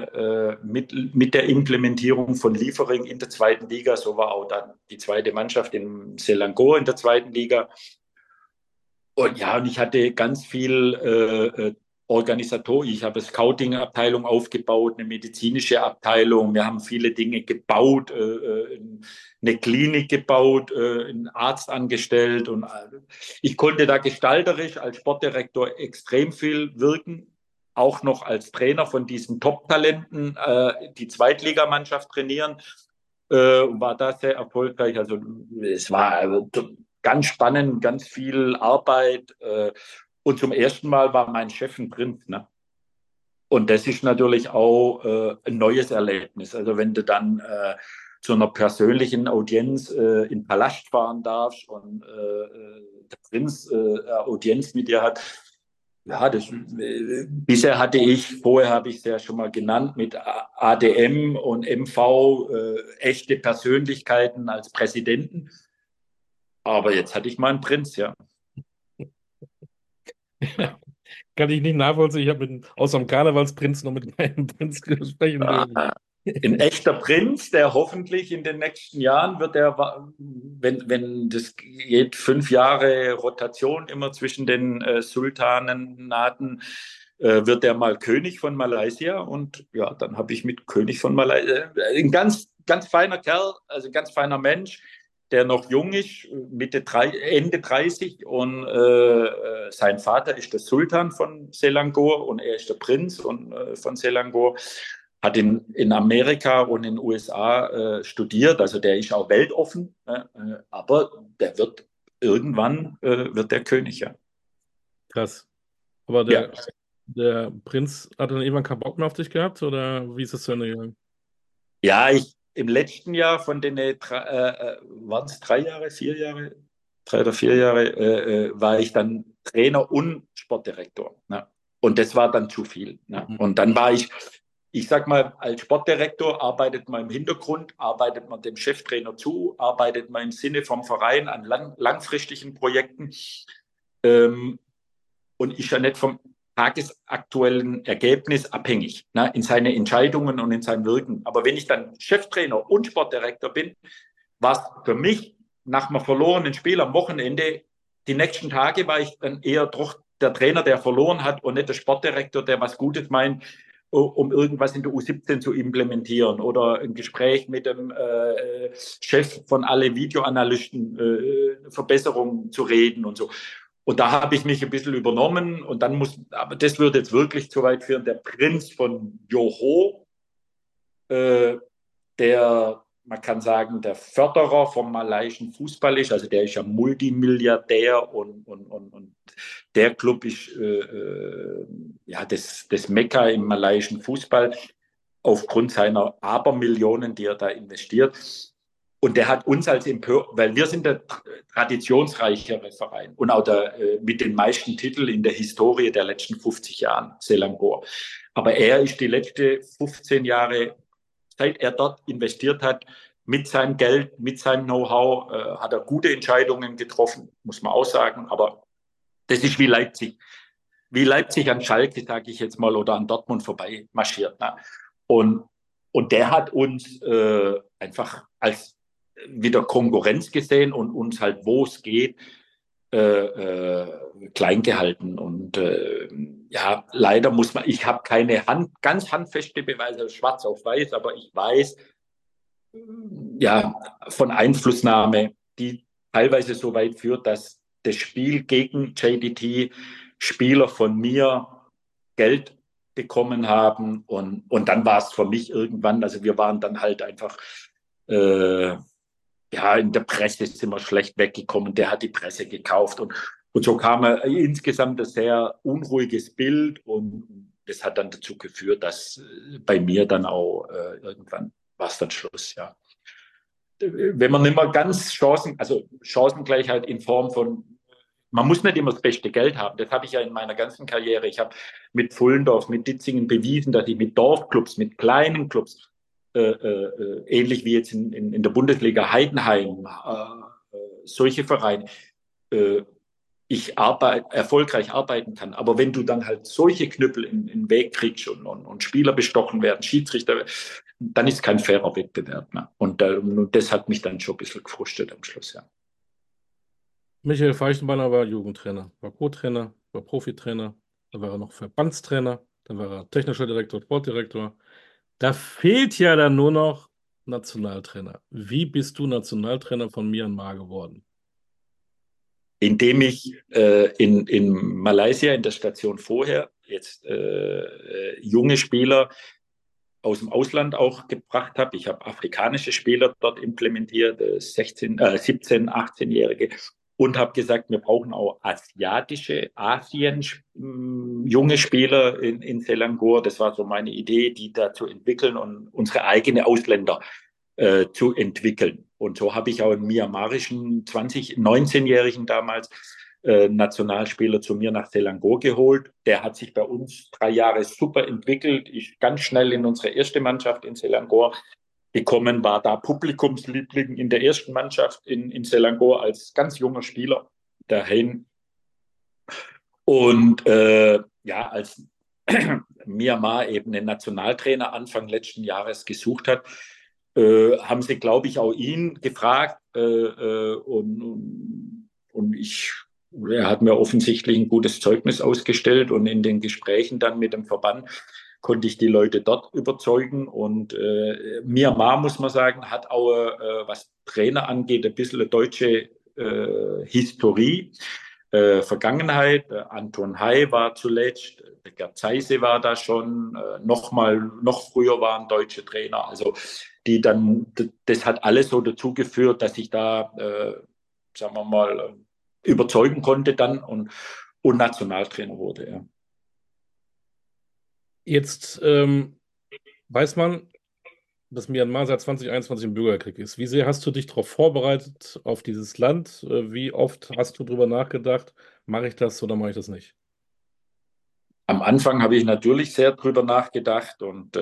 Mit der Implementierung von Liefering in der zweiten Liga. So war auch dann die zweite Mannschaft in Selangor in der zweiten Liga. Und ja, und ich hatte ganz viel Organisator. Ich habe eine Scouting-Abteilung aufgebaut, eine medizinische Abteilung. Wir haben viele Dinge gebaut, eine Klinik gebaut, einen Arzt angestellt. Und ich konnte da gestalterisch als Sportdirektor extrem viel wirken. Auch noch als Trainer von diesen Top-Talenten die Zweitligamannschaft trainieren. War da sehr erfolgreich. Also es war ganz spannend, ganz viel Arbeit. Und zum ersten Mal war mein Chef ein Prinz. Ne? Und das ist natürlich auch ein neues Erlebnis. Also wenn du dann zu einer persönlichen Audienz in Palast fahren darfst und der Prinz Audienz mit dir hat, ja, bisher hatte ich, vorher habe ich es ja schon mal genannt, mit ADM und MV echte Persönlichkeiten als Präsidenten. Aber jetzt hatte ich mal einen Prinz, ja. Ja. Kann ich nicht nachvollziehen. Ich habe außer dem Karnevalsprinz noch mit keinem Prinz sprechen dürfen. Ein echter Prinz, der hoffentlich in den nächsten Jahren wird er, wenn das geht, 5 Jahre Rotation immer zwischen den Sultanenaten, wird er mal König von Malaysia. Und ja, dann habe ich mit König von Malaysia ein ganz, ganz feiner Kerl, also ganz feiner Mensch, der noch jung ist, Ende 30 und sein Vater ist der Sultan von Selangor und er ist der Prinz von Selangor. Hat in Amerika und in den USA studiert, also der ist auch weltoffen, aber der wird irgendwann wird der König, ja. Krass. Aber Ja, der Prinz hat dann irgendwann keinen Bock mehr auf dich gehabt oder wie ist es zu Ende gegangen? ja, ich im letzten Jahr von den waren es 3 Jahre, 4 Jahre, 3 oder 4 Jahre, war ich dann Trainer und Sportdirektor. Ne? Und das war dann zu viel. Ne? Mhm. Und dann war ich sag mal, als Sportdirektor arbeitet man im Hintergrund, arbeitet man dem Cheftrainer zu, arbeitet man im Sinne vom Verein an langfristigen Projekten und ist ja nicht vom tagesaktuellen Ergebnis abhängig, ne, in seinen Entscheidungen und in seinem Wirken. Aber wenn ich dann Cheftrainer und Sportdirektor bin, war es für mich nach einem verlorenen Spiel am Wochenende, die nächsten Tage war ich dann eher doch der Trainer, der verloren hat und nicht der Sportdirektor, der was Gutes meint, um irgendwas in der U17 zu implementieren oder ein Gespräch mit dem Chef von alle Videoanalysten Verbesserungen zu reden und so. Und da habe ich mich ein bisschen übernommen und dann aber das würde jetzt wirklich zu weit führen, der Prinz von Johor, der, man kann sagen, der Förderer vom malaiischen Fußball ist, also der ist ja Multimilliardär und der Club ist ja, das Mekka im malaiischen Fußball aufgrund seiner Abermillionen, die er da investiert. Und der hat uns als Empör, weil wir sind der traditionsreichere Verein und auch der, mit den meisten Titeln in der Historie der letzten 50 Jahren, Selangor. Aber er ist die letzten 15 Jahre, seit er dort investiert hat, mit seinem Geld, mit seinem Know-how, hat er gute Entscheidungen getroffen, muss man auch sagen. Aber das ist wie Leipzig. Wie Leipzig an Schalke, sage ich jetzt mal, oder an Dortmund vorbei marschiert. Ne? Und, und der hat uns einfach als wieder Konkurrenz gesehen und uns halt, wo es geht, klein gehalten. Und ja, leider muss man, ich habe keine ganz handfeste Beweise, schwarz auf weiß, aber ich weiß, ja, von Einflussnahme, die teilweise so weit führt, dass das Spiel gegen JDT Spieler von mir Geld bekommen haben. Und dann war es für mich irgendwann, also wir waren dann halt einfach, ja, in der Presse sind wir schlecht weggekommen, der hat die Presse gekauft und so kam insgesamt ein sehr unruhiges Bild und das hat dann dazu geführt, dass bei mir dann auch irgendwann war es dann Schluss, ja. Wenn man nicht mehr ganz also Chancengleichheit in Form von, man muss nicht immer das beste Geld haben. Das habe ich ja in meiner ganzen Karriere. Ich habe mit Pfullendorf, mit Ditzingen bewiesen, dass ich mit Dorfclubs, mit kleinen Clubs, ähnlich wie jetzt in der Bundesliga Heidenheim, solche Vereine, ich erfolgreich arbeiten kann. Aber wenn du dann halt solche Knüppel in den Weg kriegst und Spieler bestochen werden, Schiedsrichter, dann ist kein fairer Wettbewerb. Ne? Und das hat mich dann schon ein bisschen gefrustet am Schluss, ja. Michael Feichtenbeiner war Jugendtrainer, war Co-Trainer, war Profitrainer, dann war er noch Verbandstrainer, dann war er technischer Direktor, Sportdirektor. Da fehlt ja dann nur noch Nationaltrainer. Wie bist du Nationaltrainer von Myanmar geworden? Indem ich in Malaysia in der Station vorher jetzt junge Spieler aus dem Ausland auch gebracht habe. Ich habe afrikanische Spieler dort implementiert, 17, 18-Jährige und habe gesagt, wir brauchen auch Asien junge Spieler in Selangor. Das war so meine Idee, die da zu entwickeln und unsere eigene Ausländer zu entwickeln. Und so habe ich auch einen myanmarischen 19-Jährigen damals Nationalspieler zu mir nach Selangor geholt. Der hat sich bei uns 3 Jahre super entwickelt, ist ganz schnell in unsere erste Mannschaft in Selangor gekommen, war da Publikumsliebling in der ersten Mannschaft in Selangor als ganz junger Spieler dahin. Und ja, als Myanmar eben einen Nationaltrainer Anfang letzten Jahres gesucht hat, haben sie, glaube ich, auch ihn gefragt und er hat mir offensichtlich ein gutes Zeugnis ausgestellt und in den Gesprächen dann mit dem Verband konnte ich die Leute dort überzeugen und Myanmar, muss man sagen, hat auch, was Trainer angeht, ein bisschen eine deutsche Historie. Vergangenheit. Anton Hai war zuletzt, Gerd Zeise war da schon, noch früher waren deutsche Trainer. Also die dann, das hat alles so dazu geführt, dass ich da, sagen wir mal, überzeugen konnte dann und Nationaltrainer wurde. Ja. Jetzt weiß man, dass Myanmar seit 2021 im Bürgerkrieg ist. Wie sehr hast du dich darauf vorbereitet, auf dieses Land? Wie oft hast du darüber nachgedacht, mache ich das oder mache ich das nicht? Am Anfang habe ich natürlich sehr drüber nachgedacht und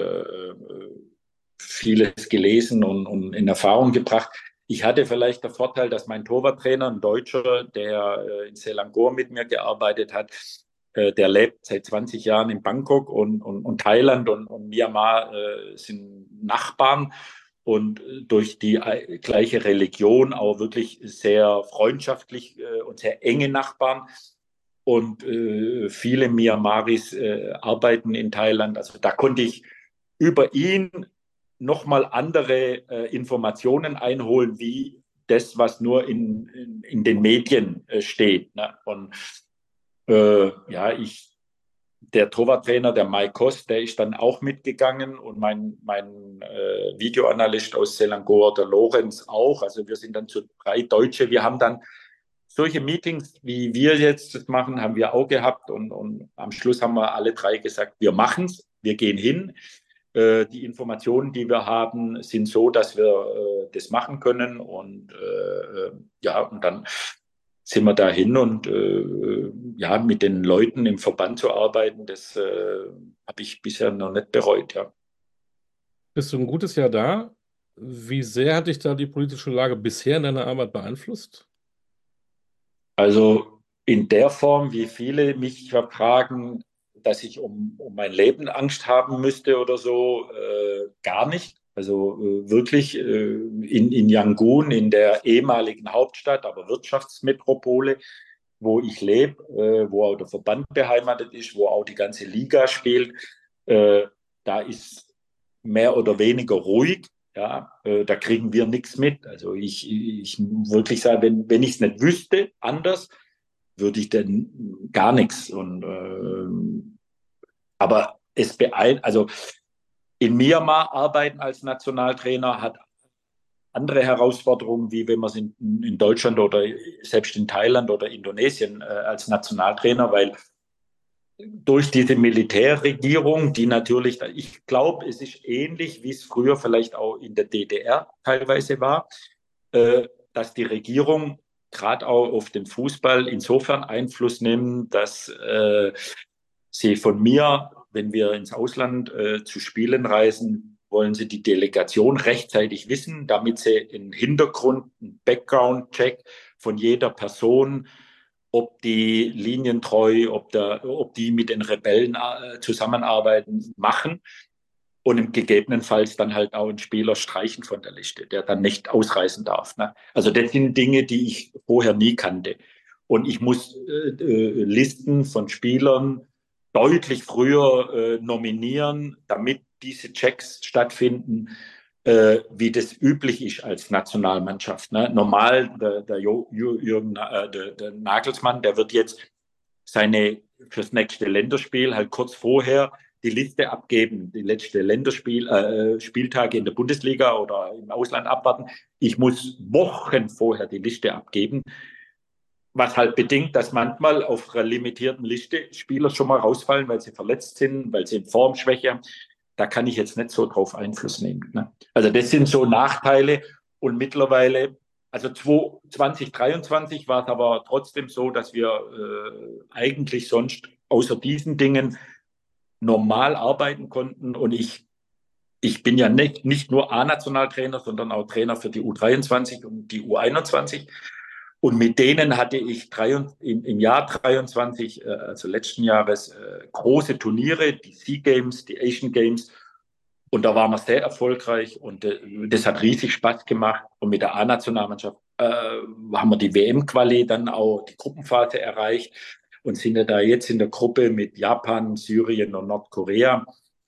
vieles gelesen und in Erfahrung gebracht. Ich hatte vielleicht den Vorteil, dass mein Torwarttrainer, ein Deutscher, der in Selangor mit mir gearbeitet hat, der lebt seit 20 Jahren in Bangkok und Thailand und Myanmar sind Nachbarn und durch die gleiche Religion auch wirklich sehr freundschaftlich und sehr enge Nachbarn. Und viele Myanmaris arbeiten in Thailand. Also da konnte ich über ihn nochmal andere Informationen einholen, wie das, was nur in den Medien steht. Ne? Und ja, der Torwarttrainer, der Mike Kost, der ist dann auch mitgegangen und mein Videoanalyst aus Selangor, der Lorenz auch. Also wir sind dann zu 3 Deutsche. Wir haben dann solche Meetings, wie wir jetzt das machen, haben wir auch gehabt und am Schluss haben wir alle 3 gesagt, wir machen es, wir gehen hin. Die Informationen, die wir haben, sind so, dass wir das machen können. Und ja, und dann sind wir dahin und ja, mit den Leuten im Verband zu arbeiten, das habe ich bisher noch nicht bereut, ja. Bist du ein gutes Jahr da? Wie sehr hat dich da die politische Lage bisher in deiner Arbeit beeinflusst? Also in der Form, wie viele mich fragen, dass ich um mein Leben Angst haben müsste oder so, gar nicht. Also wirklich in Yangon, in der ehemaligen Hauptstadt, aber Wirtschaftsmetropole, wo ich lebe, wo auch der Verband beheimatet ist, wo auch die ganze Liga spielt, äh, da ist mehr oder weniger ruhig. Ja, da kriegen wir nichts mit. Also ich wirklich sagen, wenn ich es nicht wüsste, anders, würde ich denn gar nichts. Und aber also in Myanmar arbeiten als Nationaltrainer hat andere Herausforderungen, wie wenn man es in Deutschland oder selbst in Thailand oder Indonesien als Nationaltrainer, weil durch diese Militärregierung, die natürlich, ich glaube, es ist ähnlich, wie es früher vielleicht auch in der DDR teilweise war, dass die Regierung gerade auch auf den Fußball insofern Einfluss nimmt, dass sie von mir, wenn wir ins Ausland zu Spielen reisen, wollen sie die Delegation rechtzeitig wissen, damit sie einen Hintergrund, einen Background-Check von jeder Person, ob die linientreu, ob die mit den Rebellen zusammenarbeiten, machen und im gegebenenfalls dann halt auch einen Spieler streichen von der Liste, der dann nicht ausreisen darf. Ne? Also das sind Dinge, die ich vorher nie kannte. Und ich muss Listen von Spielern deutlich früher nominieren, damit diese Checks stattfinden, wie das üblich ist als Nationalmannschaft. Ne? Normal, der Nagelsmann, der wird jetzt fürs nächste Länderspiel halt kurz vorher die Liste abgeben, die letzte Spieltage in der Bundesliga oder im Ausland abwarten. Ich muss Wochen vorher die Liste abgeben, was halt bedingt, dass manchmal auf einer limitierten Liste Spieler schon mal rausfallen, weil sie verletzt sind, weil sie in Formschwäche haben. Da kann ich jetzt nicht so drauf Einfluss nehmen. Ne? Also das sind so Nachteile und mittlerweile, also 2023 war es aber trotzdem so, dass wir eigentlich sonst außer diesen Dingen normal arbeiten konnten und ich bin ja nicht nur A-Nationaltrainer, sondern auch Trainer für die U23 und die U21. Und mit denen hatte ich im Jahr 23, also letzten Jahres, große Turniere, die Sea Games, die Asian Games. Und da waren wir sehr erfolgreich und das hat riesig Spaß gemacht. Und mit der A-Nationalmannschaft haben wir die WM-Quali dann auch die Gruppenphase erreicht und sind ja da jetzt in der Gruppe mit Japan, Syrien und Nordkorea,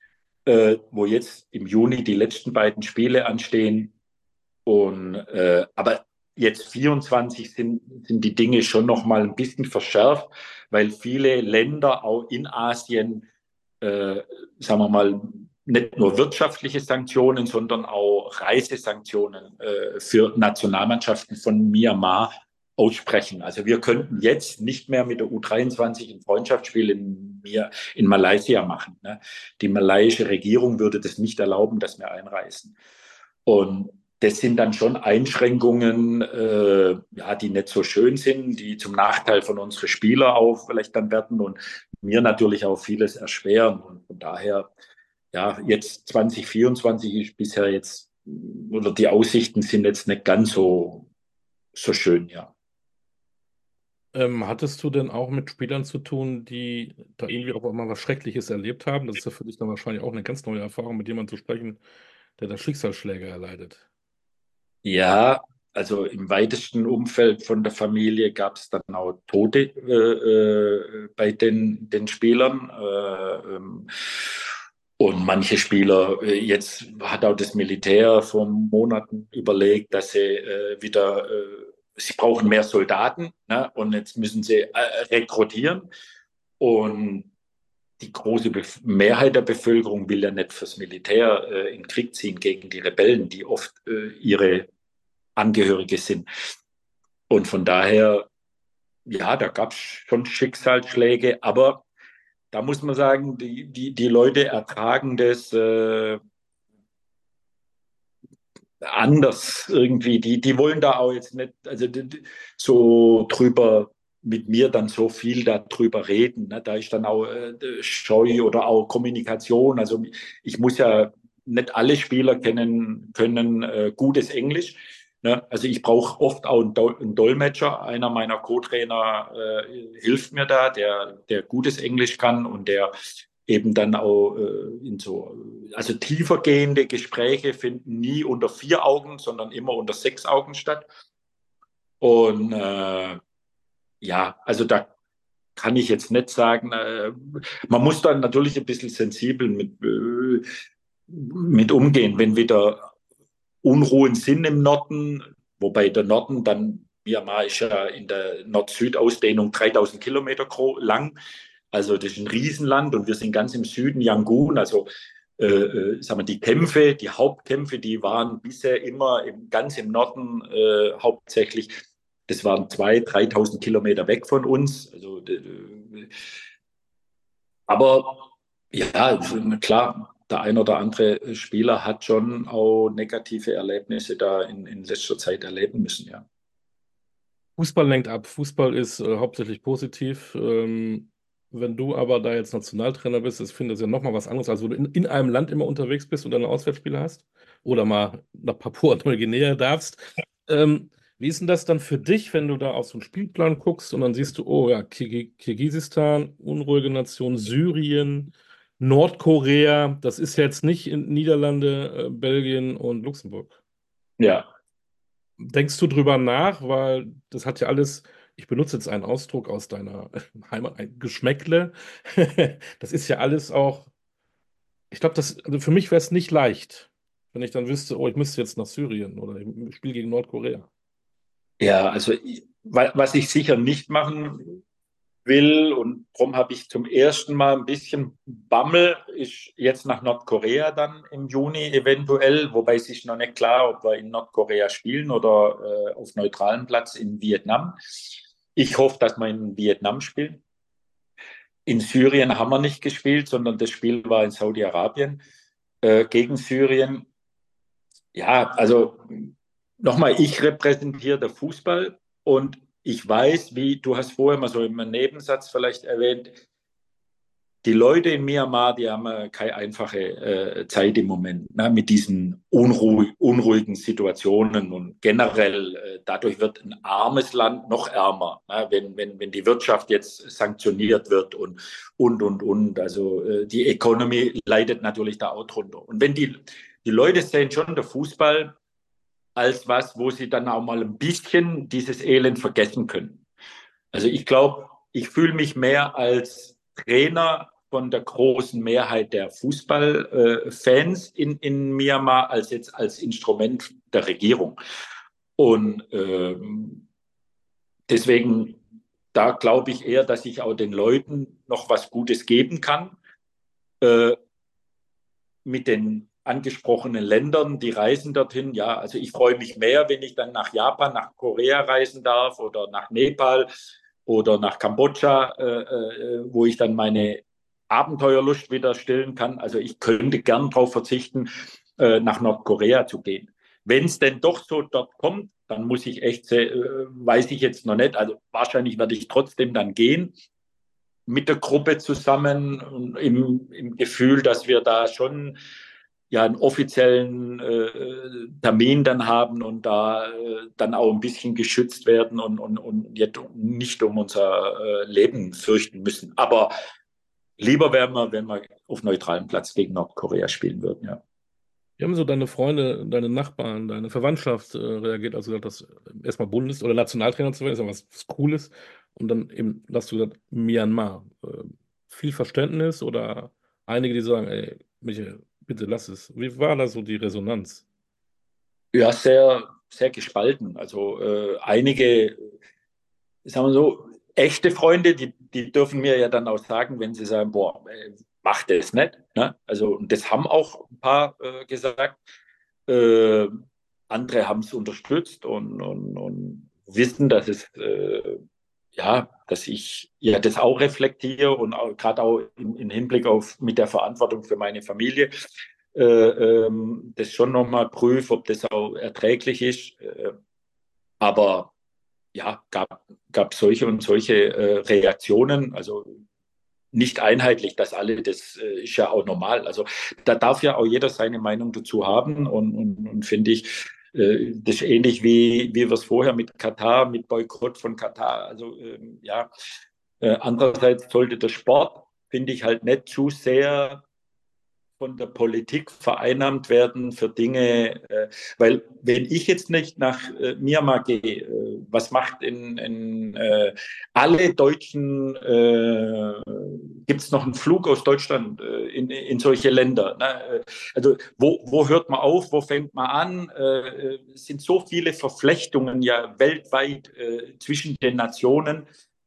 wo jetzt im Juni die letzten beiden Spiele anstehen. Und aber jetzt 24 sind die Dinge schon noch mal ein bisschen verschärft, weil viele Länder auch in Asien, sagen wir mal, nicht nur wirtschaftliche Sanktionen, sondern auch Reisesanktionen für Nationalmannschaften von Myanmar aussprechen. Also wir könnten jetzt nicht mehr mit der U23 ein Freundschaftsspiel in Malaysia machen. Ne? Die malaiische Regierung würde das nicht erlauben, dass wir einreisen. Und das sind dann schon Einschränkungen, ja, die nicht so schön sind, die zum Nachteil von unseren Spielern auch vielleicht dann werden und mir natürlich auch vieles erschweren. Und von daher, ja, jetzt 2024 ist bisher jetzt, oder die Aussichten sind jetzt nicht ganz so schön, ja. Hattest du denn auch mit Spielern zu tun, die da irgendwie auch mal was Schreckliches erlebt haben? Das ist ja für dich dann wahrscheinlich auch eine ganz neue Erfahrung, mit jemandem zu sprechen, der da Schicksalsschläge erleidet. Ja, also im weitesten Umfeld von der Familie gab es dann auch Tote bei den Spielern. Und manche Spieler, jetzt hat auch das Militär vor Monaten überlegt, dass sie sie brauchen mehr Soldaten, ne? Und jetzt müssen sie rekrutieren. Und die große Mehrheit der Bevölkerung will ja nicht fürs Militär in den Krieg ziehen gegen die Rebellen, die oft ihre Angehörige sind. Und von daher, ja, da gab es schon Schicksalsschläge, aber da muss man sagen, die Leute ertragen das anders irgendwie. Die wollen da auch jetzt nicht, also so drüber mit mir dann so viel darüber reden. Ne? Da ist dann auch Scheu oder auch Kommunikation. Also ich muss ja nicht alle Spieler können gutes Englisch. Ne? Also ich brauche oft auch einen Dolmetscher. Einer meiner Co-Trainer hilft mir da, der gutes Englisch kann und der eben dann auch in so, also tiefergehende Gespräche finden nie unter 4 Augen, sondern immer unter 6 Augen statt. Und ja, also da kann ich jetzt nicht sagen, man muss dann natürlich ein bisschen sensibel mit umgehen, wenn wieder Unruhen sind im Norden, wobei der Norden dann, Myanmar ist ja in der Nord-Süd-Ausdehnung 3000 Kilometer lang. Also das ist ein Riesenland und wir sind ganz im Süden, Yangon. Also sagen wir, die Kämpfe, die Hauptkämpfe, die waren bisher immer ganz im Norden hauptsächlich. Das waren 2.000, 3.000 Kilometer weg von uns. Also, aber ja, klar, der ein oder andere Spieler hat schon auch negative Erlebnisse da in letzter Zeit erleben müssen, ja. Fußball lenkt ab. Fußball ist hauptsächlich positiv. Wenn du aber da jetzt Nationaltrainer bist, ich finde das ja nochmal was anderes, als wo du in einem Land immer unterwegs bist und deine Auswärtsspiele hast oder mal nach Papua-Neuguinea darfst. Wie ist denn das dann für dich, wenn du da auf so einen Spielplan guckst und dann siehst du, oh ja, Kirgisistan, unruhige Nation, Syrien, Nordkorea, das ist jetzt nicht in Niederlande, Belgien und Luxemburg. Ja, Denkst du drüber nach, weil das hat ja alles, ich benutze jetzt einen Ausdruck aus deiner Heimat, ein Geschmäckle. Das ist ja alles auch, ich glaube, also für mich wäre es nicht leicht, wenn ich dann wüsste, oh, ich müsste jetzt nach Syrien oder ich spiele gegen Nordkorea. ja, also was ich sicher nicht machen will und darum habe ich zum ersten Mal ein bisschen Bammel, ist jetzt nach Nordkorea dann im Juni eventuell, wobei es ist noch nicht klar, ob wir in Nordkorea spielen oder auf neutralem Platz in Vietnam. Ich hoffe, dass wir in Vietnam spielen. In Syrien haben wir nicht gespielt, sondern das Spiel war in Saudi-Arabien gegen Syrien. Ja, also nochmal, ich repräsentiere den Fußball und ich weiß, wie du hast vorher mal so im Nebensatz vielleicht erwähnt, die Leute in Myanmar, die haben keine einfache Zeit im Moment, ne, mit diesen unruhigen Situationen und generell dadurch wird ein armes Land noch ärmer, ne, wenn die Wirtschaft jetzt sanktioniert wird und. Also die Economy leidet natürlich da auch drunter. Und wenn die Leute sehen schon der Fußball als was, wo sie dann auch mal ein bisschen dieses Elend vergessen können. Also ich glaube, ich fühle mich mehr als Trainer von der großen Mehrheit der Fußballfans in Myanmar als jetzt als Instrument der Regierung. Und deswegen, da glaube ich eher, dass ich auch den Leuten noch was Gutes geben kann. Äh, mit den angesprochenen Ländern, die reisen dorthin. Ja, also ich freue mich mehr, wenn ich dann nach Japan, nach Korea reisen darf oder nach Nepal oder nach Kambodscha, wo ich dann meine Abenteuerlust wieder stillen kann. Also ich könnte gern darauf verzichten, nach Nordkorea zu gehen. Wenn es denn doch so dort kommt, dann muss ich echt, weiß ich jetzt noch nicht, also wahrscheinlich werde ich trotzdem dann gehen mit der Gruppe zusammen im Gefühl, dass wir da schon ja einen offiziellen Termin dann haben und da dann auch ein bisschen geschützt werden und jetzt nicht um unser Leben fürchten müssen. Aber lieber wären wir, wenn wir auf neutralem Platz gegen Nordkorea spielen würden, ja. Wie haben so deine Freunde, deine Nachbarn, deine Verwandtschaft reagiert, als du gesagt hast, erstmal Bundes- oder Nationaltrainer zu werden, ist ja was Cooles. Und dann eben, hast du gesagt, Myanmar. Viel Verständnis oder einige, die sagen, ey, Michael, bitte lass es. Wie war da so die Resonanz? Ja, sehr, sehr gespalten. Also einige, sagen wir so, echte Freunde, die dürfen mir ja dann auch sagen, wenn sie sagen, boah, mach das nicht. Ne? Also, und das haben auch ein paar gesagt. Äh, andere haben es unterstützt und wissen, dass es, ja, dass ich ja das auch reflektiere und gerade auch im Hinblick auf mit der Verantwortung für meine Familie das schon nochmal prüfe, ob das auch erträglich ist. Aber ja, gab solche und solche Reaktionen. Also nicht einheitlich, dass alle, das ist ja auch normal. Also da darf ja auch jeder seine Meinung dazu haben und finde ich, das ist ähnlich wie wir es vorher mit Katar, mit Boykott von Katar. Also ja, andererseits sollte der Sport, finde ich, halt nicht zu sehr von der Politik vereinnahmt werden für Dinge, weil wenn ich jetzt nicht nach Myanmar gehe, was macht in alle Deutschen, gibt es noch einen Flug aus Deutschland in solche Länder? Ne? Also wo hört man auf, wo fängt man an? Es sind so viele Verflechtungen ja weltweit zwischen den Nationen.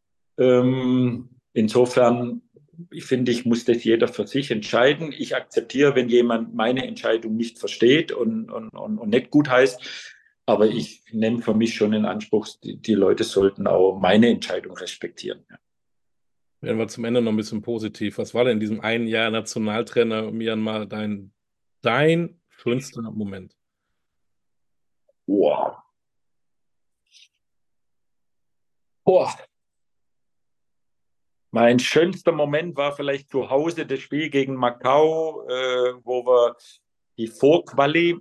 Insofern ich finde, ich muss das jeder für sich entscheiden. Ich akzeptiere, wenn jemand meine Entscheidung nicht versteht und nicht gut heißt. Aber ich nehme für mich schon in Anspruch, die Leute sollten auch meine Entscheidung respektieren. Ja. Werden wir zum Ende noch ein bisschen positiv. Was war denn in diesem einen Jahr Nationaltrainer Myanmar dein schönster Moment? Wow. Boah. Mein schönster Moment war vielleicht zu Hause das Spiel gegen Macau, wo wir die Vorquali,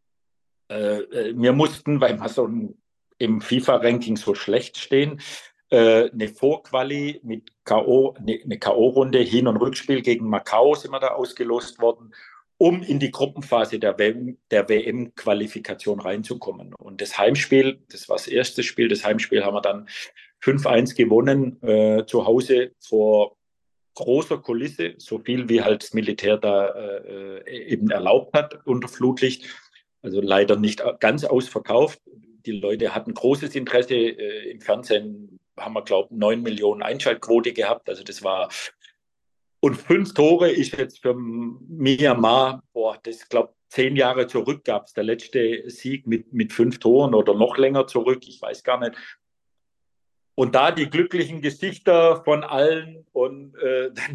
wir mussten, weil wir so im FIFA-Ranking so schlecht stehen, eine Vorquali mit K.O., eine K.O.-Runde, Hin- und Rückspiel gegen Macau sind wir da ausgelost worden, um in die Gruppenphase der WM-Qualifikation reinzukommen. Und das Heimspiel, das war das erste Spiel, das Heimspiel haben wir dann 5-1 gewonnen, zu Hause vor großer Kulisse, so viel wie halt das Militär da eben erlaubt hat unter Flutlicht. Also leider nicht ganz ausverkauft. Die Leute hatten großes Interesse. Im Fernsehen haben wir, glaube ich, 9 Millionen Einschaltquote gehabt. Also das war. Und 5 Tore ist jetzt für Myanmar, boah, das glaube 10 Jahre zurück gab es der letzte Sieg mit 5 Toren oder noch länger zurück, ich weiß gar nicht. Und da die glücklichen Gesichter von allen und dann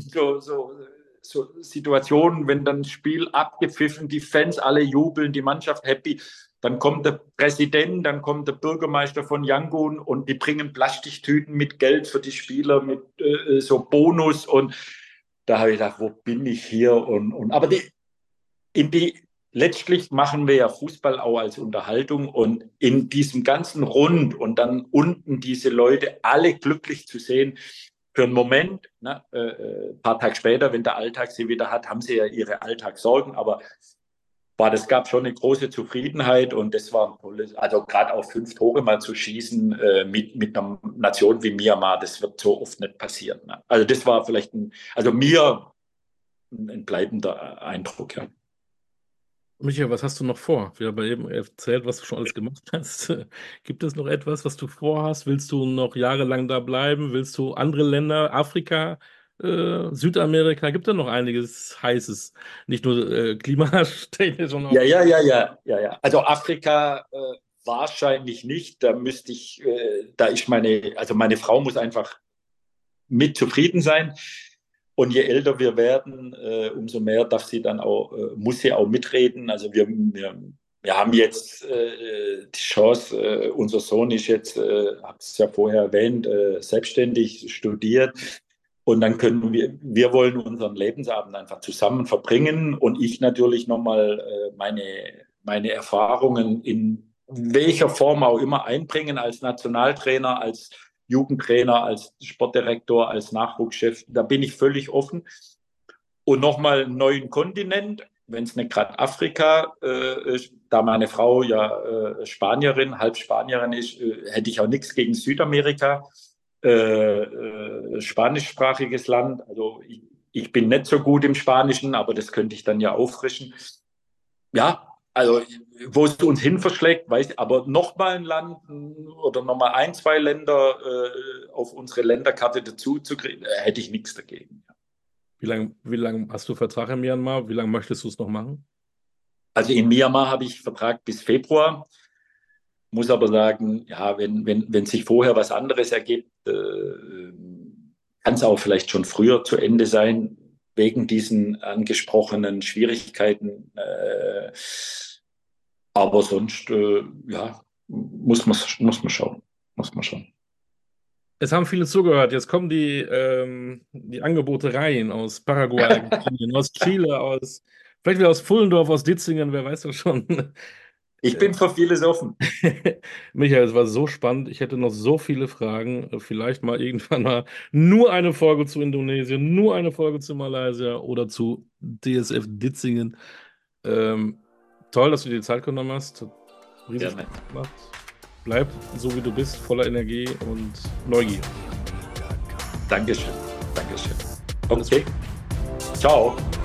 so Situationen, wenn dann das Spiel abgepfiffen, die Fans alle jubeln, die Mannschaft happy, dann kommt der Präsident, dann kommt der Bürgermeister von Yangon und die bringen Plastiktüten mit Geld für die Spieler, mit so Bonus. Und da habe ich gedacht, wo bin ich hier? Aber letztlich machen wir ja Fußball auch als Unterhaltung und in diesem ganzen Rund und dann unten diese Leute alle glücklich zu sehen, für einen Moment, ne, ein paar Tage später, wenn der Alltag sie wieder hat, haben sie ja ihre Alltagssorgen, aber das gab schon eine große Zufriedenheit und das war ein tolles, also gerade auch 5 Tore mal zu schießen mit einer Nation wie Myanmar, das wird so oft nicht passieren. Ne? Also das war vielleicht also mir ein bleibender Eindruck, ja. Michael, was hast du noch vor? Wir haben eben erzählt, was du schon alles gemacht hast. Gibt es noch etwas, was du vorhast? Willst du noch jahrelang da bleiben? Willst du andere Länder, Afrika, Südamerika? Gibt da noch einiges Heißes? Nicht nur klimatechnisch, sondern Ja, auch. ja, ja, ja, ja, ja. Also Afrika wahrscheinlich nicht. Da müsste ich, da ist also meine Frau muss einfach mit zufrieden sein. Und je älter wir werden, umso mehr darf sie dann auch, muss sie auch mitreden. Also wir haben jetzt die Chance, unser Sohn ist jetzt, habe es ja vorher erwähnt, selbstständig studiert. Und dann können wir wollen unseren Lebensabend einfach zusammen verbringen und ich natürlich nochmal meine Erfahrungen in welcher Form auch immer einbringen als Nationaltrainer, als Jugendtrainer, als Sportdirektor, als Nachwuchschef. Da bin ich völlig offen. Und nochmal einen neuen Kontinent, wenn es nicht gerade Afrika ist, da meine Frau ja Spanierin, halb Spanierin ist, hätte ich auch nichts gegen Südamerika. Spanischsprachiges Land. Also ich bin nicht so gut im Spanischen, aber das könnte ich dann ja auffrischen. Ja, also wo es uns hin verschlägt, weiß ich, aber nochmal ein Land oder nochmal 1, 2 Länder auf unsere Länderkarte dazu zu kriegen, hätte ich nichts dagegen. Wie lang hast du Vertrag in Myanmar? Wie lange möchtest du es noch machen? Also in Myanmar habe ich Vertrag bis Februar, muss aber sagen, ja, wenn sich vorher was anderes ergibt, kann es auch vielleicht schon früher zu Ende sein, wegen diesen angesprochenen Schwierigkeiten. Aber sonst, ja, muss man schauen. Muss man schauen. Es haben viele zugehört. Jetzt kommen die Angebote rein aus Paraguay, Argentinien, aus Chile, vielleicht wieder aus Pfullendorf, aus Ditzingen, wer weiß das schon. Ich bin für vieles offen. Michael, es war so spannend. Ich hätte noch so viele Fragen. Vielleicht mal irgendwann mal nur eine Folge zu Indonesien, nur eine Folge zu Malaysia oder zu DSF Ditzingen. Toll, dass du dir die Zeit genommen hast. Hat riesig Gerne. Spaß gemacht. Bleib so, wie du bist, voller Energie und Neugier. Dankeschön. Dankeschön. Okay. Ciao.